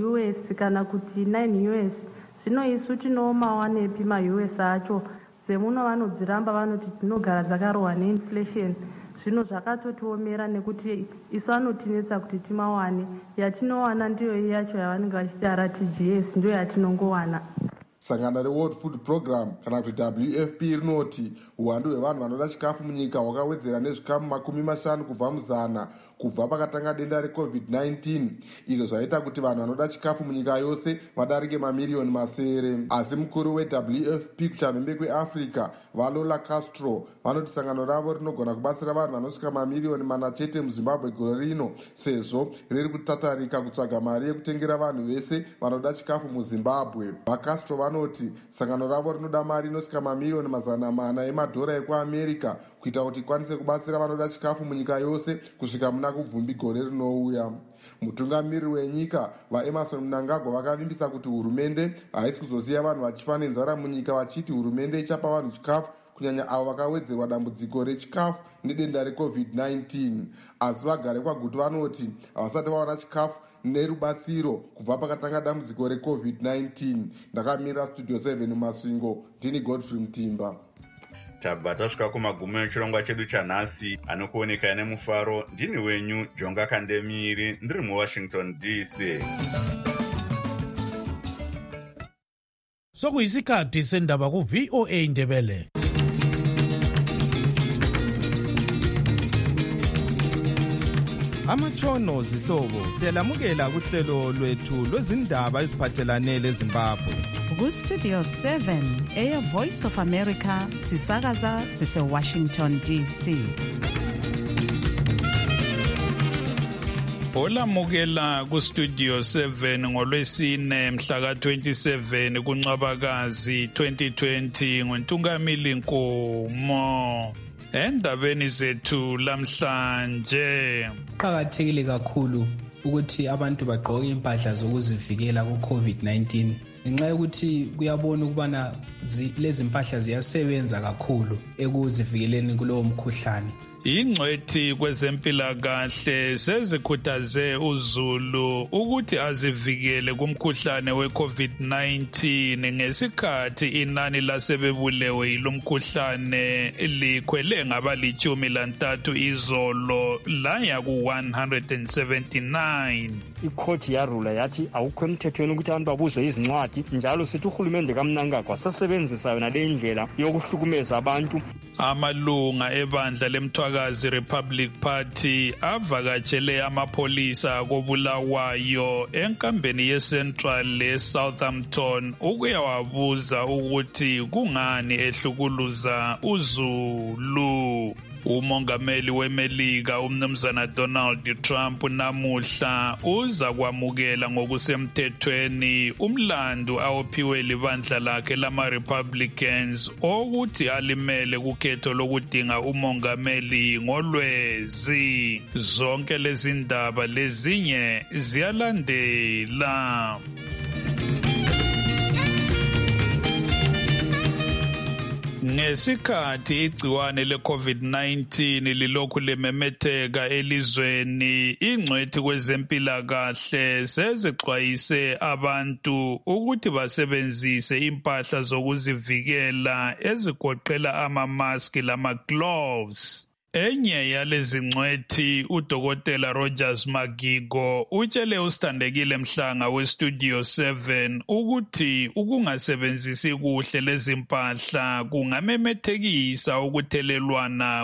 $8 kana kuti $9. Zvino isu tinomawanepi maUS acho? Semuno vanodziramba vanoti tinogara dzakarohwa neinflation. Zvino zvakatotiomera nekuti isu anotinetsa kuti timawane. Yatinowana ndiyo yacho yavanenge vachiti RTGS ndiyo yatinongowana. Sangano reWorld Food Program kana kuti WFP rinoti uwandu hwevanhu vanoda chikafu munyika hwakawedzera nezvikamu 50 kubva muzana kubva pakatanga denda reCovid-19. Izvo zvaita kuti vanhu vanoda chikafu munyika yose vadarike mamiriyoni masere. Asi mukuru weWFP kuchamhembe kweAfrica Valola Castro vanoti sangano ravo rinogona kubatsira vanhu vanosvika mamiriyoni 4 chete muZimbabwe gore rino, sezvo riri kutatarika kutsvaga mari yekutengera vanhu vese vanoda chikafu muZimbabwe. VaCastro vanoti sangano ravo rinoda mari inosvika mamiriyoni 400 emadhora ekuAmerica kuita kuti ikwanise kubatsira vanoda chikafu munyika yose kusvika muna kubvumbi gore rinouya. Mutungamiriri wenyika vaEmerson Mnangagwa vakavimbisa kuti hurumende haisi kuzosiya vanhu vachifa nenzara munyika, vachiti hurumende ichapa vanhu chikafu kunyanya avo vakawedzerwa dambudziko rechikafu nedenda reCovid-19. Asi vagari kwagutu vanoti havasati vawana chikafu nerubatsiro kubva pakatanga dambudziko reCovid-19. Ndakamira Studio 7 mumasvingo, ndini Godfrey Mutimba. tabva tasvika kumagumo echirongwa chedu chanhasi. Anokuoneka nemufaro ndini wenyu Jonga Kandemiri, ndiri muWashington DC. Sokuyisikhathi sendaba ku-VOA Ndebele. Amatshono zihlobo siyalamukela kuhlelo lwethu lwezindaba eziphathelane leZimbabwe. Ku-Studio 7 Air Voice of America sisakaza sise-Washington DC. Olamukela ku-Studio 7 ngolwesine mhla ka-27 kuNcwabakazi 2020 ngoNtungamili Nkomo. Endabeni zethu lamhlanje, kuqakathekile kakhulu ukuthi abantu bagqoke impahla zokuzivikela ku-COVID-19 ngenxa yokuthi kuyabona ukubana lezi mpahla ziyasebenza kakhulu ekuzivikeleni kulowo mkhuhlane. ingcwethi kwezempilakahle sezikhuthaze uZulu ukuthi azivikele kumkhuhlane we-COVID-19 ngesikhathi inani lasebebulewe yilomkhuhlane likhwele ngaba-13 izolo laya ku-179. Ikhoti yarula yathi awukho emthethweni ukuthi abantu babuzwe izincwadi, njalo sithi uhulumende kaMnangagwa sasebenzisa yona le ndlela yokuhlukumeza abantu. Amalunga ebandla leMthwakazi Republic Party avakatshele amapholisa koBulawayo enkambeni yeCentral leSouthampton ukuyawabuza ukuthi kungani ehlukuluza uZulu. Umongameli weMelika umnumzana Donald Trump namuhla uza kwamukela ngokusemthethweni umlando awophiwe libandla lakhe lama-Republicans ukuthi alimele kukhetho lokudinga umongameli ngolwezi. Zonke lezi ndaba lezinye ziyalandela. Ngesikhathi igciwane le-COVID-19 lilokhu limemetheka elizweni, ingcwethi kwezempilakahle sezixwayise abantu ukuthi basebenzise impahla zokuzivikela ezigoqela ama-mask lama-gloves. Enye yalezi ngcwethi uDokotela Rogers Magigo utshele usithandekile Mhlanga weStudio 7 ukuthi ukungasebenzisi kuhle lezi mpahla kungamemethekisa ukuthelelwana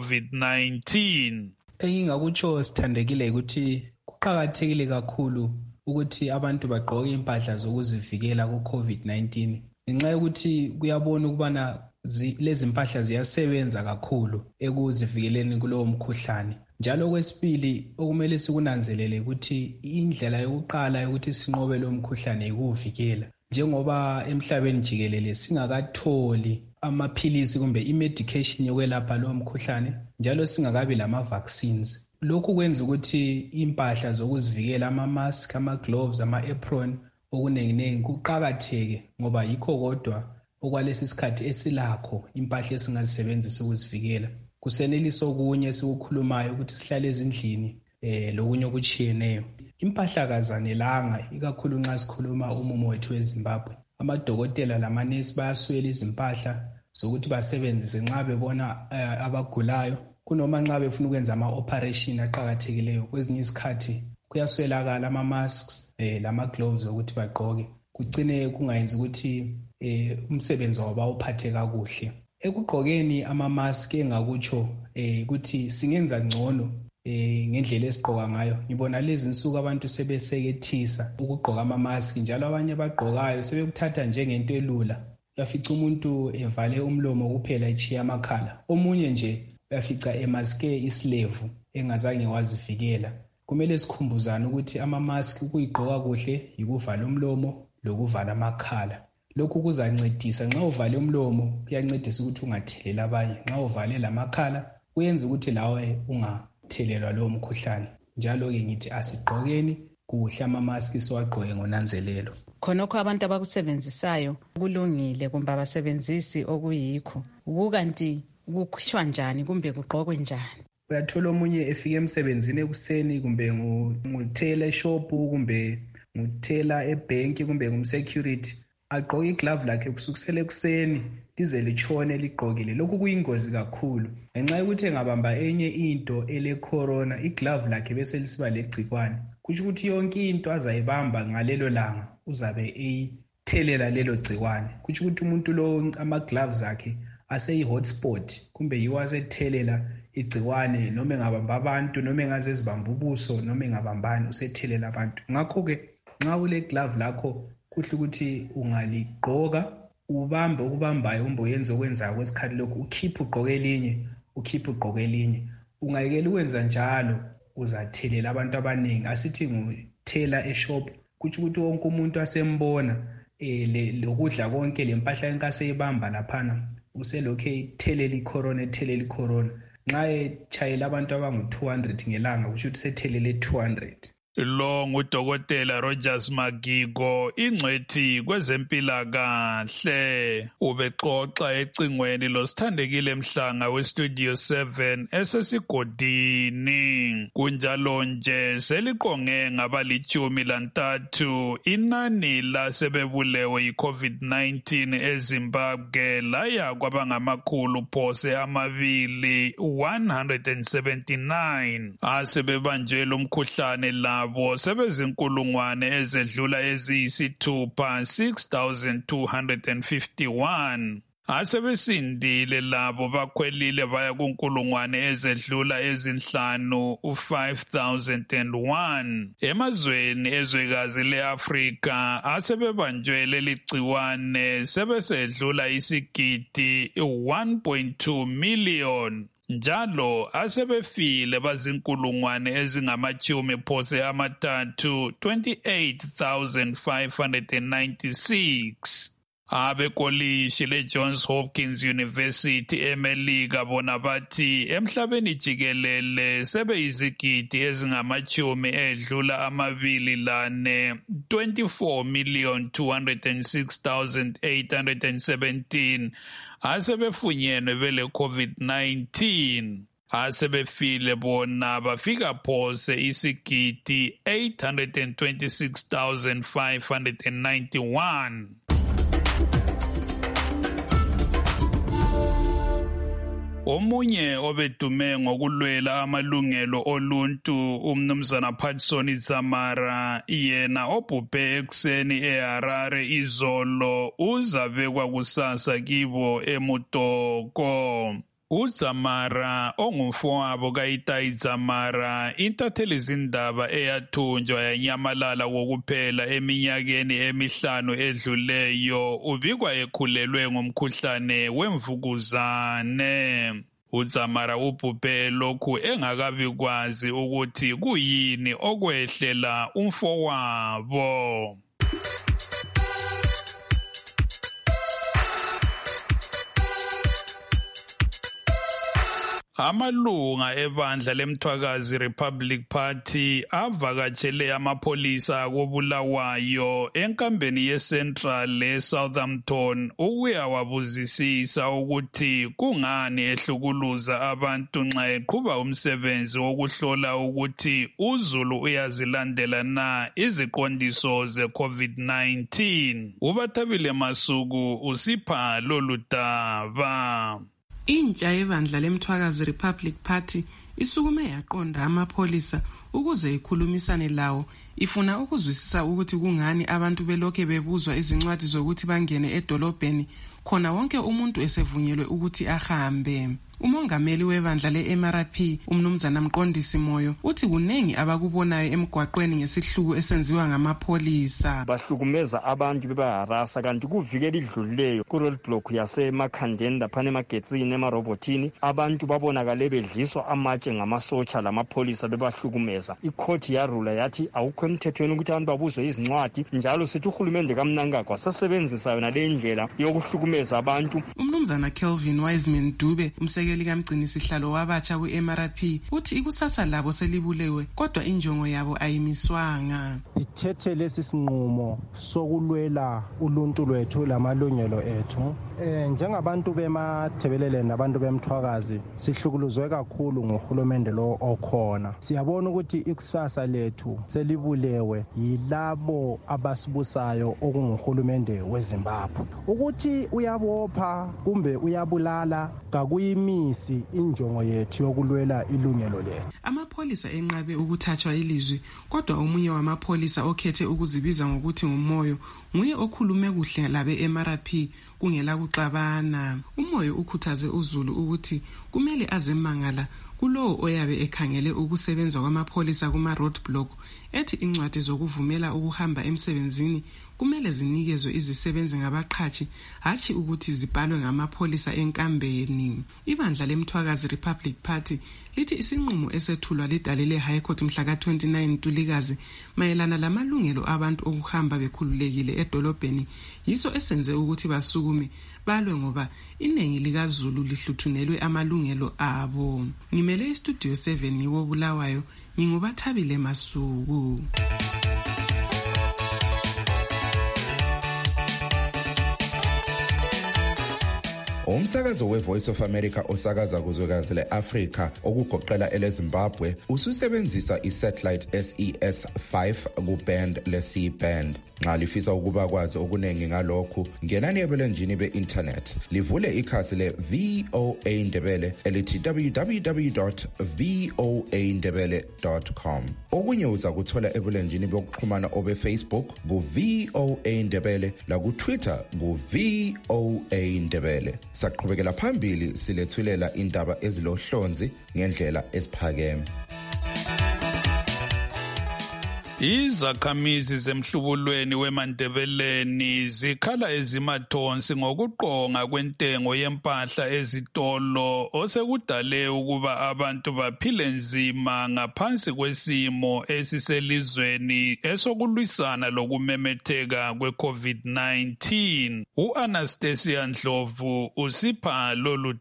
kwe-COVID-19. Engingakutsho sithandekile ukuthi kuqakathekile kakhulu ukuthi abantu bagqoke impahla zokuzivikela ku-COVID-19 ngenxa yokuthi kuyabona ukubana lezi mpahla ziyasebenza kakhulu ekuzivikeleni kulowo mkhuhlane. Njalo kwesibili okumele sikunanzelele ukuthi indlela yokuqala yokuthi sinqobe lo mkhuhlane ikuvikela. Njengoba emhlabeni jikelele singakatholi amaphilisi kumbe imedication yokwelapha lo mkhuhlane, njalo singakabi lama-vaccines. Lokhu kwenza ukuthi impahla zokuzivikela ama-mask, ama-gloves, ama-apron okunenginengi kuqakatheke ngoba yikho kodwa okwalesi sikhathi esilakho impahla esingazisebenzisa ukuzivikela. Kusenelisa okunye esikukhulumayo ukuthi sihlale ezindlini lokunye okutshiyeneyo. Impahla kazanelanga ikakhulu nxa sikhuluma umumo wethu weZimbabwe. Amadokotela lamanesi bayaswela izimpahla zokuthi basebenzise nxa bebona abagulayo kunoma nxa befuna ukwenza ama-operation aqakathekileyo. Kwezinye izikhathi kuyaswelakala ama-masks lama-gloves ukuthi bagqoke, kugcine kungayenzi ukuthi umsebenzi wabo bawuphathe kakuhle. Ekugqokeni ama-mask engakutsho ukuthi singenza ngcono ngendlela esigqoka ngayo. Ngibona lezi nsuku abantu sebesekethisa ukugqoka ama-mask, njalo abanye abagqokayo sebekuthatha njengento elula. Uyafica umuntu evale umlomo kuphela echiya amakhala, omunye nje uyafica emaske isilevu engazange wazivikela. Kumele sikhumbuzane ukuthi ama-mask ukuyigqoka kuhle yikuvala umlomo lokuvala amakhala. Lokhu kuzancedisa nxa uvale umlomo, kuyancedisa ukuthi ungathelela abanye. Nxa uvale lamakhala kuyenza ukuthi lawe ungathelelwa lowo mkhuhlane. Njalo-ke ngithi asigqokeni kuhle ama-mask, siwagqoke ngonanzelelo. Khonokho abantu abakusebenzisayo kulungile kumbe abasebenzisi okuyikho, kukanti kukhishwa njani kumbe kugqokwe njani? Uyathola omunye efike emsebenzini ekuseni kumbe nguthela eshopu kumbe nguthela ebhenki kumbe ngumsecurity, agqoke iglove lakhe kusukisela ekuseni lize litshone ligqokile. Lokhu kuyingozi kakhulu ngenxa yokuthi engabamba enye into ele corona iglove lakhe bese lisiba legcikwane, kusho ukuthi yonke into azayibamba ngalelo langa uzabe eyithelela lelo gcikwane. Kusho ukuthi umuntu lo ama-gloves akhe aseyi-hotspot, kumbe yiwo asethelela igcikwane, noma engabamba abantu, noma engaze zibamba ubuso, noma engabambani usethelela abantu. Ngakho-ke nxa ule glove lakho kuhle ukuthi ungaligqoka ubambe okubambayo, kumbe uyenze okwenzayo kwesikhathi lokhu, ukhiphe ugqoke elinye. Ungayekela ukwenza njalo uzathelela abantu abaningi. Asithi nguthela eshop, kutsho ukuthi wonke umuntu asembona lokudla konke lempahla yonke aseyibamba laphana uselokhu ethelela icorona. Nxa etshayela abantu abangu-200 ngelanga kusho ukuthi sethelele 200. Lo ngudokotela Rogers Magigo, ingcwethi kwezempilakahle, ubexoxa ecingweni losithandekile Mhlanga weStudio 7 esesigodini. Kunjalo nje seliqonge ngabali-13 inani lasebebulewe yi-COVID-19 eZimbabwe laya kwabangamakhulu phose 179 asebebanjelwe umkhuhlane labo sebezinkulungwane ezedlula eziyisithupha 6,251. Asebesindile labo bakhwelile baya kunkulungwane ezedlula ezinhlanu 5,001. Emazweni ezwekazi le-Afrika asebebanjwe leli gciwane sebesedlula isigidi 1.2 million. Njalo asebefile bazinkulungwane ezingamachumi phose amathathu 28,596. Abekolishi le-Johns Hopkins University eMelika bona bathi emhlabeni jikelele sebeyizigidi ezingamachumi edlula 24 206,817 asebefunyenwe bele COVID-19. Asebefile bona bafika phose isigidi 826,591. Omunye obedume ngokulwela amalungelo oluntu umnumzana Patson Dzamara yena obhubhe ekuseni eHarare izolo uzabekwa kusasa kibo eMutoko. uZamara ongumfowabo kaItai Dzamara intatheli izindaba eyathunjwa yanyamalala kokuphela eminyakeni emihlanu edluleyo ubikwa ekhulelwe ngomkhuhlane wemvukuzane. uDzamara ubhubhe lokhu engakabikwazi ukuthi kuyini okwehlela umfowabo. Amalunga ebandla lemthwakazi Republic Party avakatshele amapholisa akobulawayo enkambeni yeCentral leSouthampton ukuyawabuzisisa ukuthi kungani ehlukuluza abantu nxa eqhuba umsebenzi wokuhlola ukuthi uZulu uyazilandela na iziqondiso ze-COVID-19. uBathabile Masuku usipha lolu daba. Intsha yebandla lemthwakazi Republic Party isukume yaqonda amapholisa ukuze ikhulumisane lawo ifuna ukuzwisisa ukuthi kungani abantu belokhe bebuzwa izincwadi zokuthi bangene edolobheni khona wonke umuntu esevunyelwe ukuthi ahambe. Umongameli webandla le-MRP umnumzana Mqondisi Moyo uthi kunengi abakubonayo emgwaqweni ngesihluku esenziwa ngamapholisa. Bahlukumeza abantu bebaharasa kanti kuvikela idlulileyo ku-roadblock yasemakhandeni laphana emagetsini emarobotini abantu babonakale bedliswa amatshe ngamasotsha lamapholisa bebahlukumeza. Ikhoti yarula yathi awukho emthethweni ukuthi abantu babuzwe izincwadi njalo sithi uhulumende kaMnangagwa sasebenzisa yona le ndlela yokuhlukumeza abantu. Umnumzana Kelvin Wiseman Dube likaMgcinisihlalo wabatsha ku-MRP uthi ikusasa labo selibulewe kodwa injongo yabo ayimiswanga. Sithethe lesi sinqumo sokulwela uluntu lwethu lamalungelo ethu. Njengabantu bemathebelele nabantu bemthwakazi sihlukuluzwe kakhulu ngohulumende lo okhona. Siyabona ukuthi ikusasa lethu selibule abulewe yilabo abasibusayo okunguhulumende weZimbabwe. Ukuthi uyabopha kumbe uyabulala kakuyimisi injongo yethu yokulwela ilungelo lethu. Amapholisa enqabe ukuthathwa ilizwi, kodwa omunye wamapholisa okhethe ukuzibiza ngokuthi nguMoyo nguye okhulume kuhle labe MRP kungela kuxabana. uMoyo ukhuthaze uZulu ukuthi kumele azemangala kulowo oyabe ekhangele ukusebenza kwamapholisa kuma roadblock, ethi incwadi zokuvumela ukuhamba emsebenzini kumele zinikezwe izisebenzi ngabaqhathi, hathi ukuthi zibhalwe ngamapholisa enkambeni. Ibandla leMthwakazi Republic Party lithi isinqumo esethulwa lidalile High Court mhla ka-29 Ntulikazi mayelana lamalungelo abantu okuhamba bekhululekile edolobheni yiso esenze ukuthi basukume balwe ngoba iningi likaZulu lihluthunelwe amalungelo abo. Ngimele iStudio 7 yiwo Bulawayo, nginguBathabile Masuku. Umsakazo weVoice of America osakaza kuzwekazi leAfrika okugoqela eleZimbabwe ususebenzisa isatellite SES5 kuband le-C-band. Nxa lifisa ukuba kwazi okunengi ngalokhu, ngenani ebulenjini be-internet, livule ikhasi le-VOA Ndebele elithi www.voandebele.com. Okunye uza kuthola ebulenjini bokuxhumana obe-Facebook ku-VOA Ndebele laku-Twitter ku-VOA Ndebele. Saqhubekela phambili silethulela indaba ezilohlonzi ngendlela esiphakeme. Izakhamizi zemhlubulweni weMandebeleni zikhala ezimathonsi ngokuqonga kwentengo yempahla ezitolo osekudale ukuba abantu baphile nzima ngaphansi kwesimo esiselizweni esokulwisana lokumemetheka kwe-COVID-19. U-Anastasia Ndlovu usipha lolu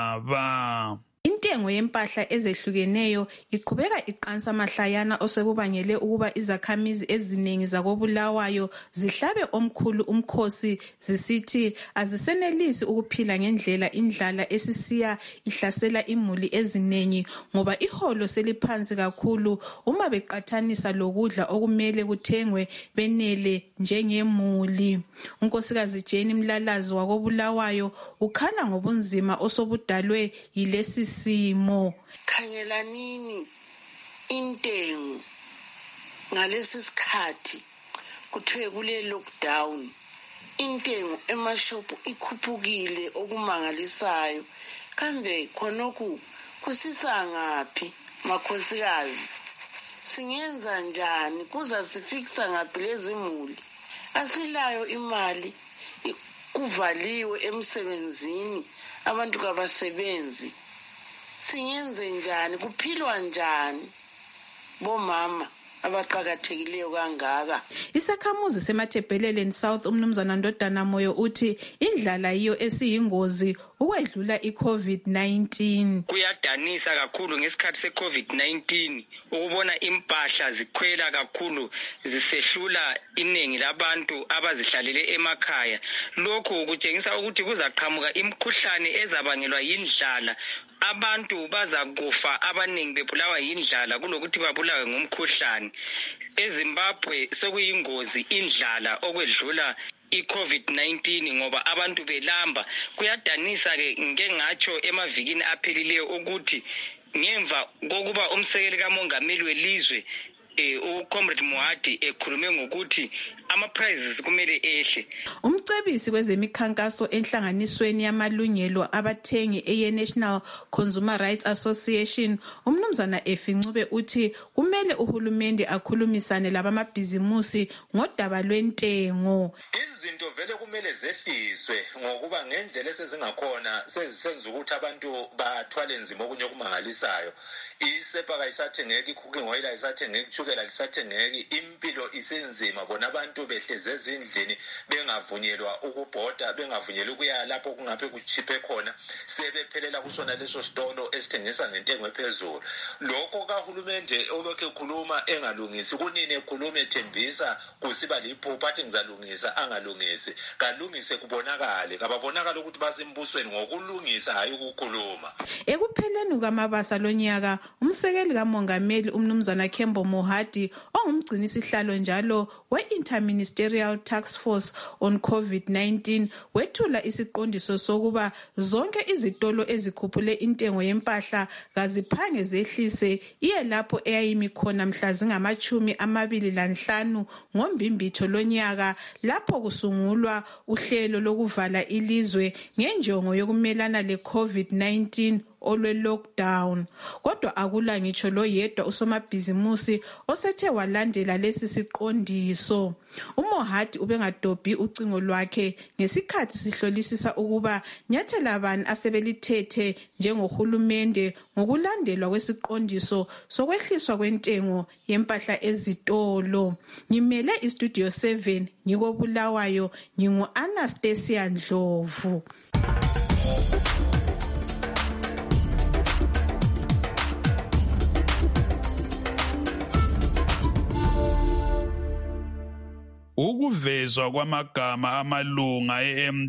daba. Intengo yempahla ezehlukeneyo iqhubeka iqansa mahlayana osekubangele ukuba izakhamizi eziningi zakoBulawayo zihlabe omkhulu umkhosi zisithi azisenelisi ukuphila ngendlela indlala esisiya ihlasela imuli eziningi ngoba iholo seliphansi kakhulu uma beqathanisa lokudla okumele kuthengwe benele njengemuli. Unkosikazi Jane Mlalazi wakoBulawayo ukhala ngobunzima osobudalwe yilesi simo. Khangelanini intengo ngalesi sikhathi kuthiwe kule lockdown, intengo emashopu ikhuphukile okumangalisayo. Kambe khonokhu kusisa ngaphi makhosikazi? Singenza njani kuza sifikisa ngaphi lezi imuli? Asilayo imali, kuvaliwe emsebenzini, abantu kabasebenzi. Singenze njani, kuphilwa njani bomama abaqhakathekileyo kangaka? Isakhamuzi seMathebheleleni South umnumzana Ndodana Moyo uthi indlala yiyo esiyingozi ukwedlula iCovid-19. Kuyadanisa kakhulu ngesikhathi seCovid-19 ukubona impahla zikhwela kakhulu zisehlula iningi labantu abazihlalele emakhaya. Lokhu kutshengisa ukuthi kuzaqhamuka imikhuhlane ezabangelwa yindlala. Abantu bazakufa abaningi bebulawa yindlala kulokuthi babulawe ngumkhuhlane. EZimbabwe sokuyingozi indlala okwedlula iCovid-19 ngoba abantu belamba. Kuyadanisa ke ngengatsho emavikini aphelileyo ukuthi ngemva kokuba umsekeli kamongameli welizwe uComrade Moati ekhulume ngokuthi ama-prices kumele ehle. Umcebisi kwezemikhankaso enhlanganisweni yamalungelo abathengi ye-National Consumer Rights Association umnumzana Efincube uthi kumele uhulumende akhulumisane labamabhizimusi ngodaba lwentengo. Izinto vele kumele zehliswe ngokuba ngendlela esezingakhona sezisenza ukuthi abantu bathwale nzima okunye okumangalisayo. Isepa kayisathengeki, cooking oil ayisathengeki, ushukela lisathengeki, impilo isenzima. Bona abantu behleze ezindlini bengavunyelwa ukubhoda, bengavunyelwa ukuya lapho kungabe kuchiphe khona, sebephelela kusona leso sitolo esithengisa ngentengo ephezulu. Lokho kahulumende olokhu ekhuluma engalungisi, kunini ekhuluma ethembisa kusiba liphupho athi ngizalungisa angalungisi. kalungise kubonakale kababonakala ukuthi basembusweni ngokulungisa hayi ukukhuluma. Ekupheleni kwamabasa lonyaka umsekeli kamongameli umnumzana Kembo Mohadi ongumgcinisihlalo njalo we-Interministerial Task Force on COVID-19 wethula isiqondiso sokuba zonke izitolo ezikhuphule intengo yempahla kaziphange zehlise iye lapho eyayimi khona mhla zingama-25 ngoMbimbitho lonyaka lapho kusungulwa uhlelo lokuvala ilizwe ngenjongo yokumelana le-COVID-19 olwe lockdown. Kodwa akula ngitsho lo yedwa usomabhizimusi osethe walandela lesi siqondiso. uMohadi ubengadobhi ucingo lwakhe ngesikhathi sihlolisisa ukuba nyathela bani asebelithethe njengohulumende ngokulandelwa kwesiqondiso sokwehliswa kwentengo yempahla ezitolo. Ngimele iStudio 7 ngikobulawayo ngingu-Anastasia Ndlovu. Ukuvezwa kwamagama amalunga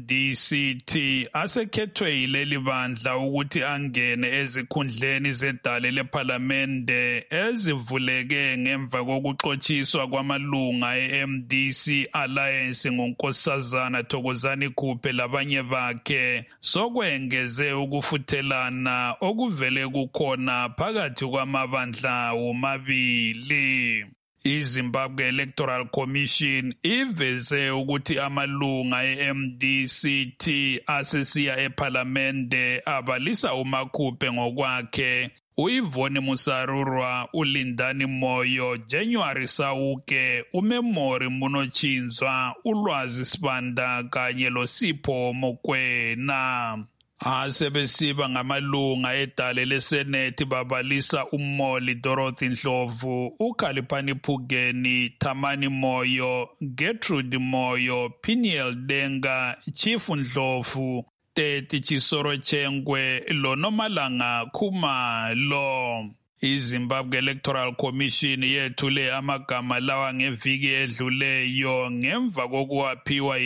eMDCT asekhethwe yileli bandla ukuthi angene ezikhundleni zedale lephalamende ezivuleke ngemva kokuxotshiswa kwamalunga eMDC Alliance nguNkosazana Thokozani Khuphe labanye bakhe sokwengeze ukufuthelana okuvele kukhona phakathi kwamabandla womabili. iZimbabwe Electoral Commission iveze ukuthi amalunga eMDCT asesiya ephalamende abalisa uMakhuphe ngokwakhe, uYvonne Musarurwa, uLindani Moyo, January Sauke, uMemory Munochinzwa, uLwazi Sibanda kanye loSipho Mokwena. Asebesiba ngamalunga edale leSenethi babalisa uMoli Dorothy Ndlovu, uKhaliphani Phugeni, Thamani Moyo, Gertrude Moyo, Piniel Denga, Chief Ndlovu, Teti Chisoro Chengwe, loNomalanga Khumalo. iZimbabwe Electoral Commission yethule amagama lawa ngeviki edluleyo ngemva kokuwaphiwa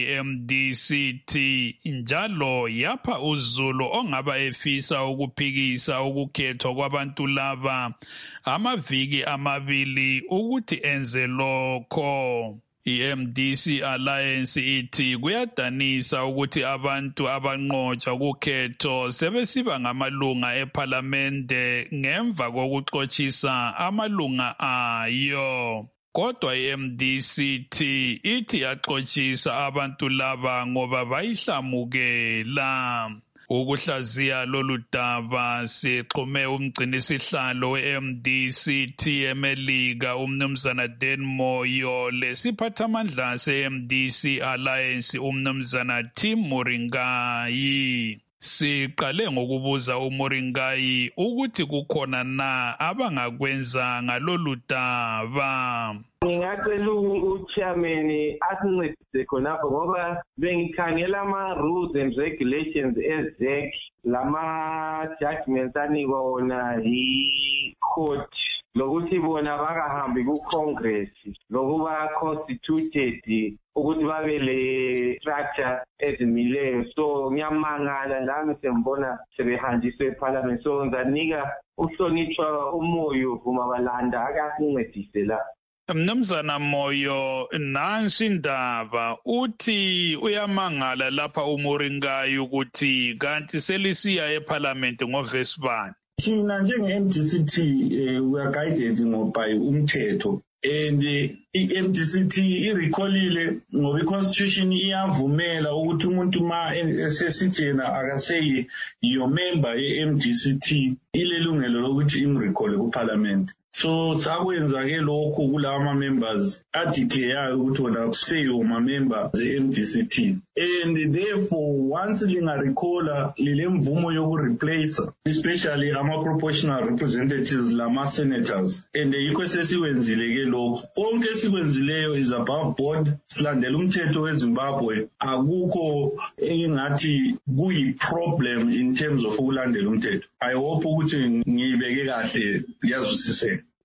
iMDCT njalo yapha uZulu ongaba efisa ukuphikisa ukukhethwa kwabantu laba amaviki amabili ukuthi enze lokho. iMDC Alliance ithi kuyadanisa ukuthi abantu abanqotshwa kukhetho sebesiba ngamalunga ephalamende ngemva kokuxotshiswa amalunga ayo. Kodwa iMDCT ithi yaxotshisa abantu laba ngoba bayihlamukela. Ukuhlaziya lolu daba sixhume umgcinisihlalo weMDCT eMelika umnumzana Dan Moyo lesiphathamandla seMDC Alliance umnumzana Tim Muringayi. Siqale ngokubuza uMuringayi ukuthi kukhona na abangakwenza ngalolu daba. Ngingacela uchairman asincedise khonapho ngoba bengikhangela ama-rules and regulations ezek lama judgments anikwa wona yi-court lokuthi bona bakahambi ku-congress lokuba constituted ukuthi babe le-structure ezimileyo. So ngiyamangala nami sengibona sebehanjiswe eParliament. So ngizanika uhlonitshwa uMoyo Vumabalanda akasincedise la. Mnumzana Moyo, nansi indaba uthi uyamangala lapha uMuringayi ukuthi kanti selisiya eParliament ngoVesibani. Thina njenge-MDCT we are guided by umthetho and i-MDCT irecallile ngoba i-constitution iyavumela ukuthi umuntu ma esesithi yena akaseyi your member ye-MDCT ilelungelo lokuthi imrecall kuParliament. So sakwenza-ke lokhu kulawa ma-members adeclareyayo ukuthi wona kuseyo ma-members e-MDCT. And therefore once lingarecalla lile mvumo yokureplace especially ama-proportional representatives lama-senators and yikho sesiwenzile-ke lokhu. Konke esikwenzileyo is above board, silandela umthetho weZimbabwe, akukho engathi kuyi-problem in terms of ukulandela umthetho. I hope ukuthi ngiyibeke kahle yazwisiseka.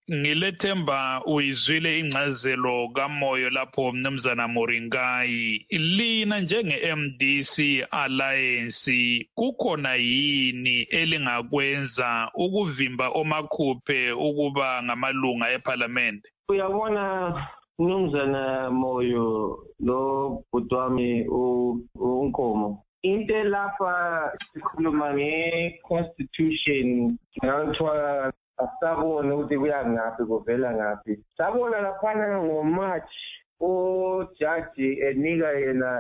Ngilethemba uyizwile ingcazelo kaMoyo lapho mnumzana Moringai. Lina njenge-MDC Alliance kukhona yini elingakwenza ukuvimba omakhuphe ukuba ngamalunga eParliament? Uyabona mnumzana Moyo lo butwami uNkomo. Into lapha sikhuluma nge-constitution ngakuthiwa asabona ukuthi kuya ngaphi kuvela ngaphi. Sabona laphana ngoMarch ujaji enika yena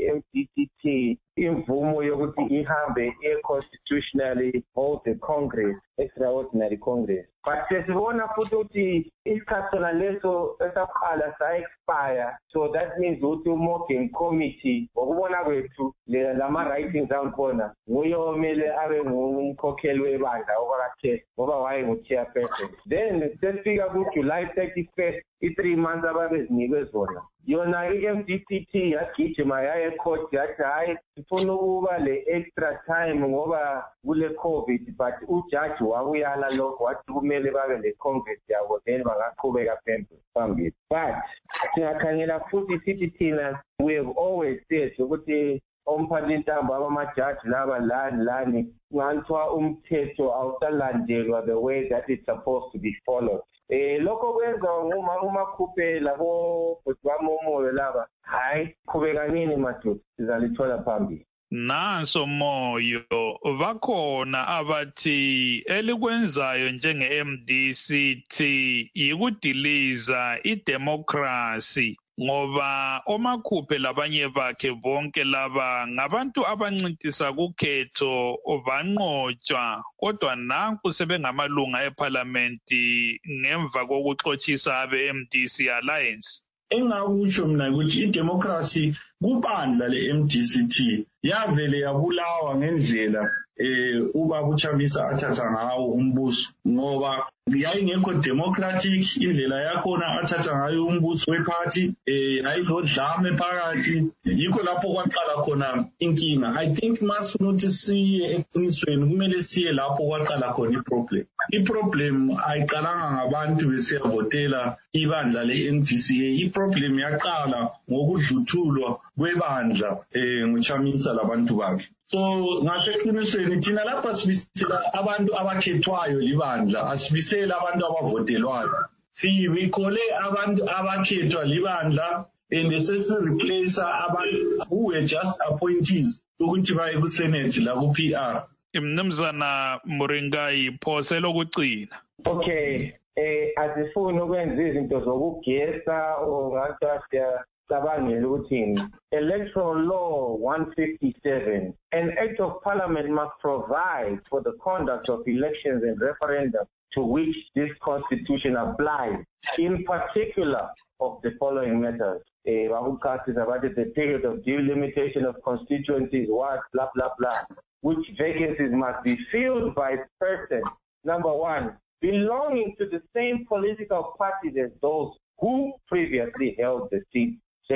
i-MDCT imvumo yokuthi ihambe constitutionally hold the Congress, extraordinary Congress. But sesibona futhi ukuthi isikhathi sona leso esaqala sa-expire, so that means ukuthi uMorgan Committee ngokubona kwethu lama-writings angikhona nguye omele abe ngumkhokheli webandla okwakathe ngoba waye ngu-chairperson. Then sesifika ku-July 31st, i-3 months ababezinikwe zona, yona i-MDCT yagijima yaya ecourt yathi hayi sifuna ukuba le-extra time ngoba kule COVID, but ujaji wakuyala lokho wathi kumele babe le-Congress yabo then bangaqhubeka phambili. But singakhangela futhi sithi thina we have always said ukuthi omphathintambo abamajaji laba lani ngathiwa umthetho awusalandelwa the way that it's supposed to be followed. Lokho kwenza umakhuphe labo butwamomoyo laba hayi qhubeka nini madoda sizalithola phambili. Nanso Moyo, bakhona abathi elikwenzayo njenge-MDCT yikudiliza idemocracy ngoba omakhuphe labanye bakhe bonke laba ngabantu abancintisa kukhetho banqotshwa kodwa nanku sebengamalunga eParliament ngemva kokuxothisa abe-MDC Alliance. Engakusho mina ukuthi idemocracy kubandla le-MDCT yavele yabulawa ngendlela ubaba uChamisa athatha ngawo umbuso ngoba yayingekho democratic indlela yakhona athatha ngayo umbuso weparty ayilodlame phakathi yikho lapho kwaqala khona inkinga. I think masunothi siye eqinisweni kumele siye lapho kwaqala khona iproblem ayiqalanga ngabantu besiyavotela ibandla le-MDCA. Iproblem yaqala ngokudluthulwa kwebandla nguChamisa labantu bakhe. So ngaseqinisweni thina lapha sibisela abantu abakhethwayo libandla, asibisela abantu abavotelwayo. Sibikhole abantu abakhethwa libandla and sesi-replace abantu who were just appointees ukuthi baye ku-Senate la ku-PR. Mnumzana Moringai, phose lokugcina. Okay, asifuni ukwenza izinto zokugesa ongathiwa cabangela ukuthi Electoral Law 157, an Act of Parliament must provide for the conduct of elections and referendums to which this Constitution applies, in particular of the following matters. About the period of delimitation of constituencies, what, blah, blah, blah, which vacancies must be filled by persons, number one, belonging to the same political parties as those who previously held the seat.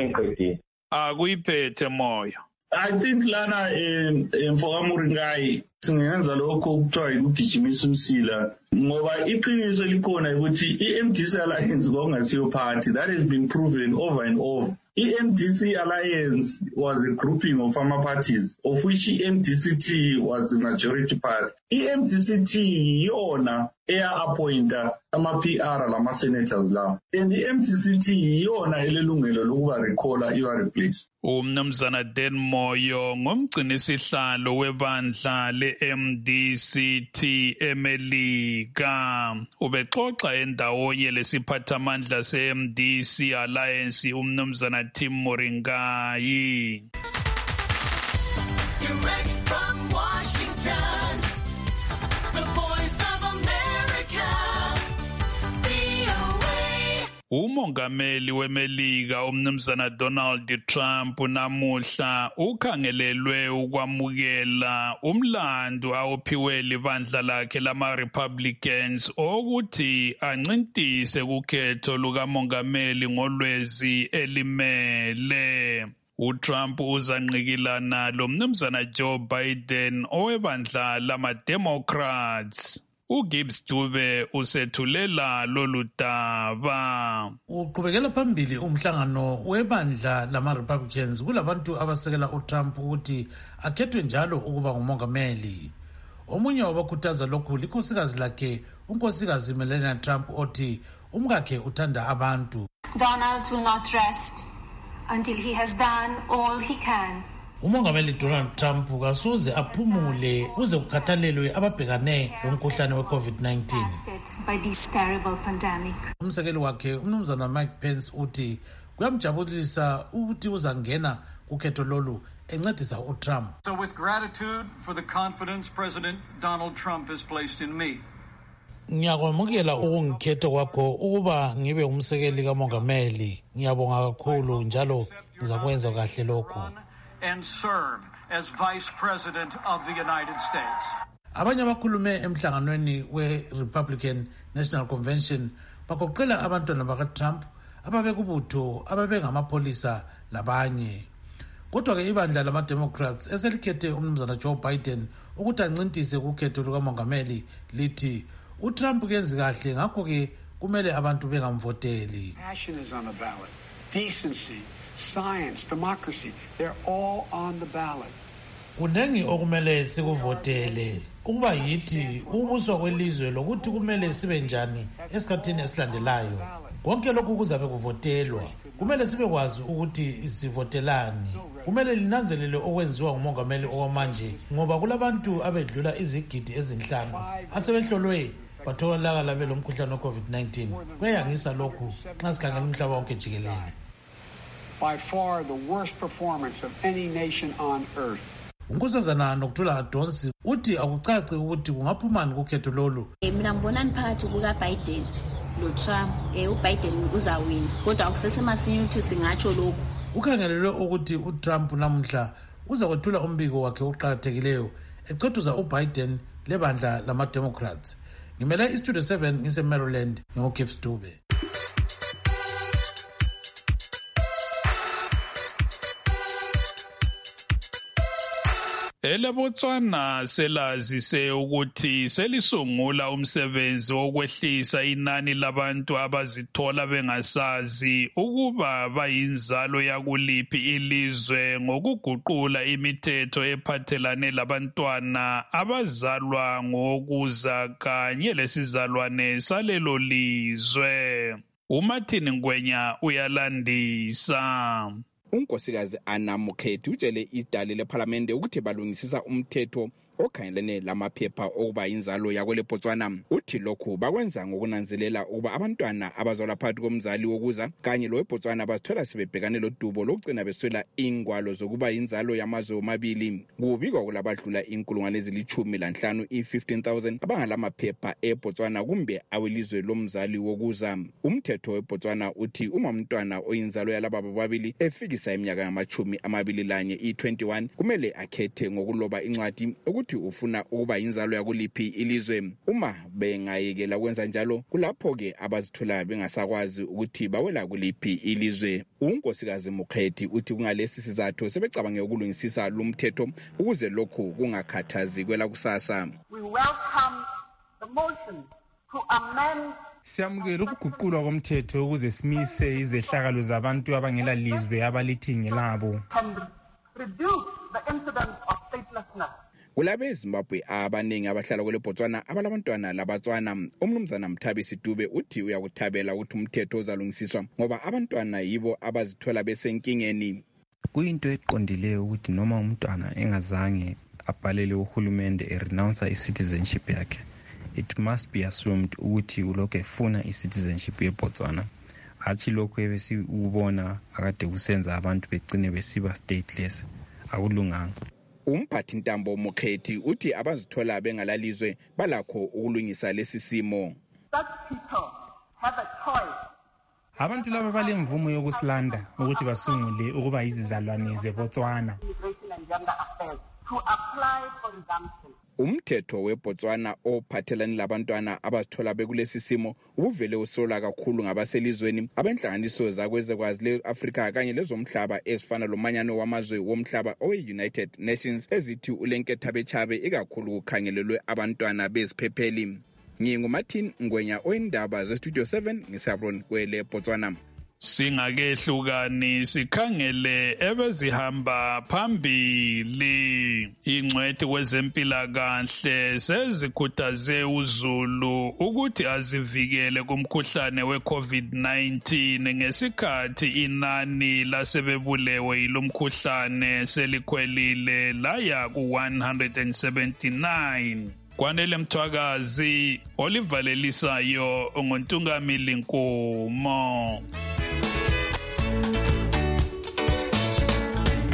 Akuyiphethe Moyo. I think lana mfoka Moringai singenza lokho kuthiwa yikugijimisa umsila ngoba iqiniso likhona ukuthi i-MDC Alliance kwakungathiyo party. That has been proven over and over. I-MDC Alliance was a grouping of farmer parties, of which i-MDCT was the majority party. I-MDCT yiyona eya-appointa ama-PR lama-senators lawo. And i-MDCT yiyona elelungelo lokuba recalla iwa-replace. Umnumzana Dan Moyo ngumgcinisihlalo webandla le-MDCT eMelika. Ubexoxa endawonye lesiphathamandla se-MDC Alliance umnumzana Tim Moringai. Direct from Washington, the Voice of America, VOA. Umongameli weMelika umnumzana Donald Trump namuhla ukhangelelwe ukwamukela umlando awuphiwe libandla lakhe lama-Republicans ukuthi ancintise kukhetho lukamongameli ngolwezi elimele. uTrump uzanqikilana lo mnumzana Joe Biden owebandla lama-Democrats. uGibbs Dube usethulela lolu daba. Uqhubekela phambili umhlangano webandla lama-Republicans kulabantu abasekela uTrump ukuthi akhethwe njalo ukuba ngumongameli. Omunye wabakhuthaza lokhu likhosikazi lakhe unkosikazi Melania Trump othi umkakhe uthanda abantu. Donald will not rest until he has done all he can. Umongameli Donald Trump kasoze aphumule kuze kukhathalelwe ababhekane lomkhuhlane we-COVID-19. By this terrible pandemic. Umsekeli wakhe umnumzana Mike Pence uthi kuyamjabulisa ukuthi uzangena kukhetho lolu encedisa uTrump. So with gratitude for the confidence President Donald Trump has placed in me. Ngiyakwamukela ukungikhetha kwakho ukuba ngibe umsekeli kamongameli. Ngiyabonga kakhulu njalo ngizakwenza kahle lokho. And serve as Vice President of the United States. Abanye abakhulume emhlanganweni we-Republican National Convention bagoqela abantwana bakaTrump ababekubutho ababengamapholisa labanye. Kodwa-ke ibandla lama-Democrats eselikhethe umnumzana Joe Biden ukuthi ancintise kukhetho lukamongameli lithi uTrump kenzi kahle ngakho-ke kumele abantu bengamvoteli. Passion is on the ballot. Decency, science, democracy, they're all on the ballot. Kunengi okumele sikuvotele ukuba yithi ubuswa kwelizwe lokuthi kumele sibe njani esikhathini esilandelayo. Konke lokhu kuzabe kuvotelwa. Kumele sibe kwazi ukuthi sivotelani. Kumele linanzelele okwenziwa ngumongameli okwamanje ngoba kulabantu abedlula izigidi ezinhlanu asebehlolwe batholakala belomkhuhlane we-COVID-19. Kuyangisa lokhu nxa sikhangela umhlaba wonke jikelele. By far the worst performance of any nation on earth. Unkosazana Nokuthula Adonsi uthi akucaci ukuthi kungaphumani kukhetho lolu. Mina ngibonani phakathi kuka Biden lo Trump. uBiden uzawina kodwa akusesemasinya ukuthi singatsho lokhu. Ukhangelelwe ukuthi uTrump namhla uza kwethula umbiko wakhe oqhakathekileyo ecothuza uBiden lebandla lama-Democrats. Ngimele iStudio 7 ngise-Maryland ngoGibbs Dube. EleBotswana selazise ukuthi selisungula umsebenzi wokwehlisa inani labantu abazithola bengasazi ukuba bayinzalo yakuliphi ilizwe ngokuguqula imithetho ephathelane labantwana abazalwa ngokuza kanye lesizalwane salelo lizwe. uMartin Ngwenya uyalandisa. Unkosikazi Anna Mukhethi utshele idale lephalamende ukuthi balungisisa umthetho okhangelene lamaphepha okuba inzalo yakwele Botswana. Uthi lokhu bakwenza ngokunanzelela ukuba abantwana abazalwa phakathi komzali wokuza kanye loweBotswana bazithola sebebhekane lodubo lokugcina beswela ingwalo zokuba inzalo yamazwe omabili. Kubikwa kulabadlula 15,000 i-15,000 abangalamaphepha eBotswana kumbe awelizwe lomzali wokuza. Umthetho weBotswana uthi uma umntwana oyinzalo yalaba bobabili efikisa iminyaka yama-21 i-21 kumele akhethe ngokuloba incwadi ukuthi ufuna ukuba inzalo yakuliphi ilizwe. Uma bengayekela kwenza njalo kulapho-ke abazithola bengasakwazi ukuthi bawela kuliphi ilizwe. Unkosikazi Mukhethi uthi kungalesi sizathu sebecabange ukulungisisa lumthetho ukuze lokhu kungakhathazi kwela kusasa. We welcome the motion to amend. Siyamukela ukuguqulwa komthetho ukuze simise izehlakalo zabantu abangela lizwe abalithi ngelabo. Reduce the incidence of statelessness. Kulabe eZimbabwe abaningi abahlala kwele Botswana abalabantwana labatswana. Umnumzana Mthabisi Dube uthi uyakuthabela ukuthi umthetho uzalungisiswa ngoba abantwana yibo abazithola besenkingeni. Kuyinto eqondileyo ukuthi noma umntwana engazange abhalele uhulumende renounce i-citizenship yakhe, it must be assumed ukuthi ulokhu efuna i-citizenship yeBotswana. Athi lokhu ebesi ubona akade kusenza abantu begcine besiba stateless akulunganga. Umphathi Ntambo Mukhethi uthi abazithola bengalalizwe balakho ukulungisa lesi simo. Such people have a choice. Abantu laba balemvumo yokusilanda ukuthi basungule ukuba izizalwane zeBotswana. To apply for redemption. Umthetho weBotswana ophathelane labantwana abazithola bekulesi simo uvele usola kakhulu ngabaselizweni abenhlanganiso zakwezekwazi le-Afrika kanye lezomhlaba ezifana lomanyano wamazwe womhlaba owe-United Nations ezithi uLenketha Bechaba ikakhulu kukhangelelwe abantwana beziphepheli. nginguMartin Ngwenya oyindaba zestudio 7 ngisabron kwele Botswana. Singakehlukani sikhangele ebezihamba phambili. Ingcwethi kwezempilakahle sezikhuthaze uZulu ukuthi azivikele kumkhuhlane weCovid-19 ngesikhathi inani lasebebulewe yilomkhuhlane selikhwelile laya ku179. Kwanele Mthwakazi, Oliver Lelisayo, Ngontungamili Nkomo.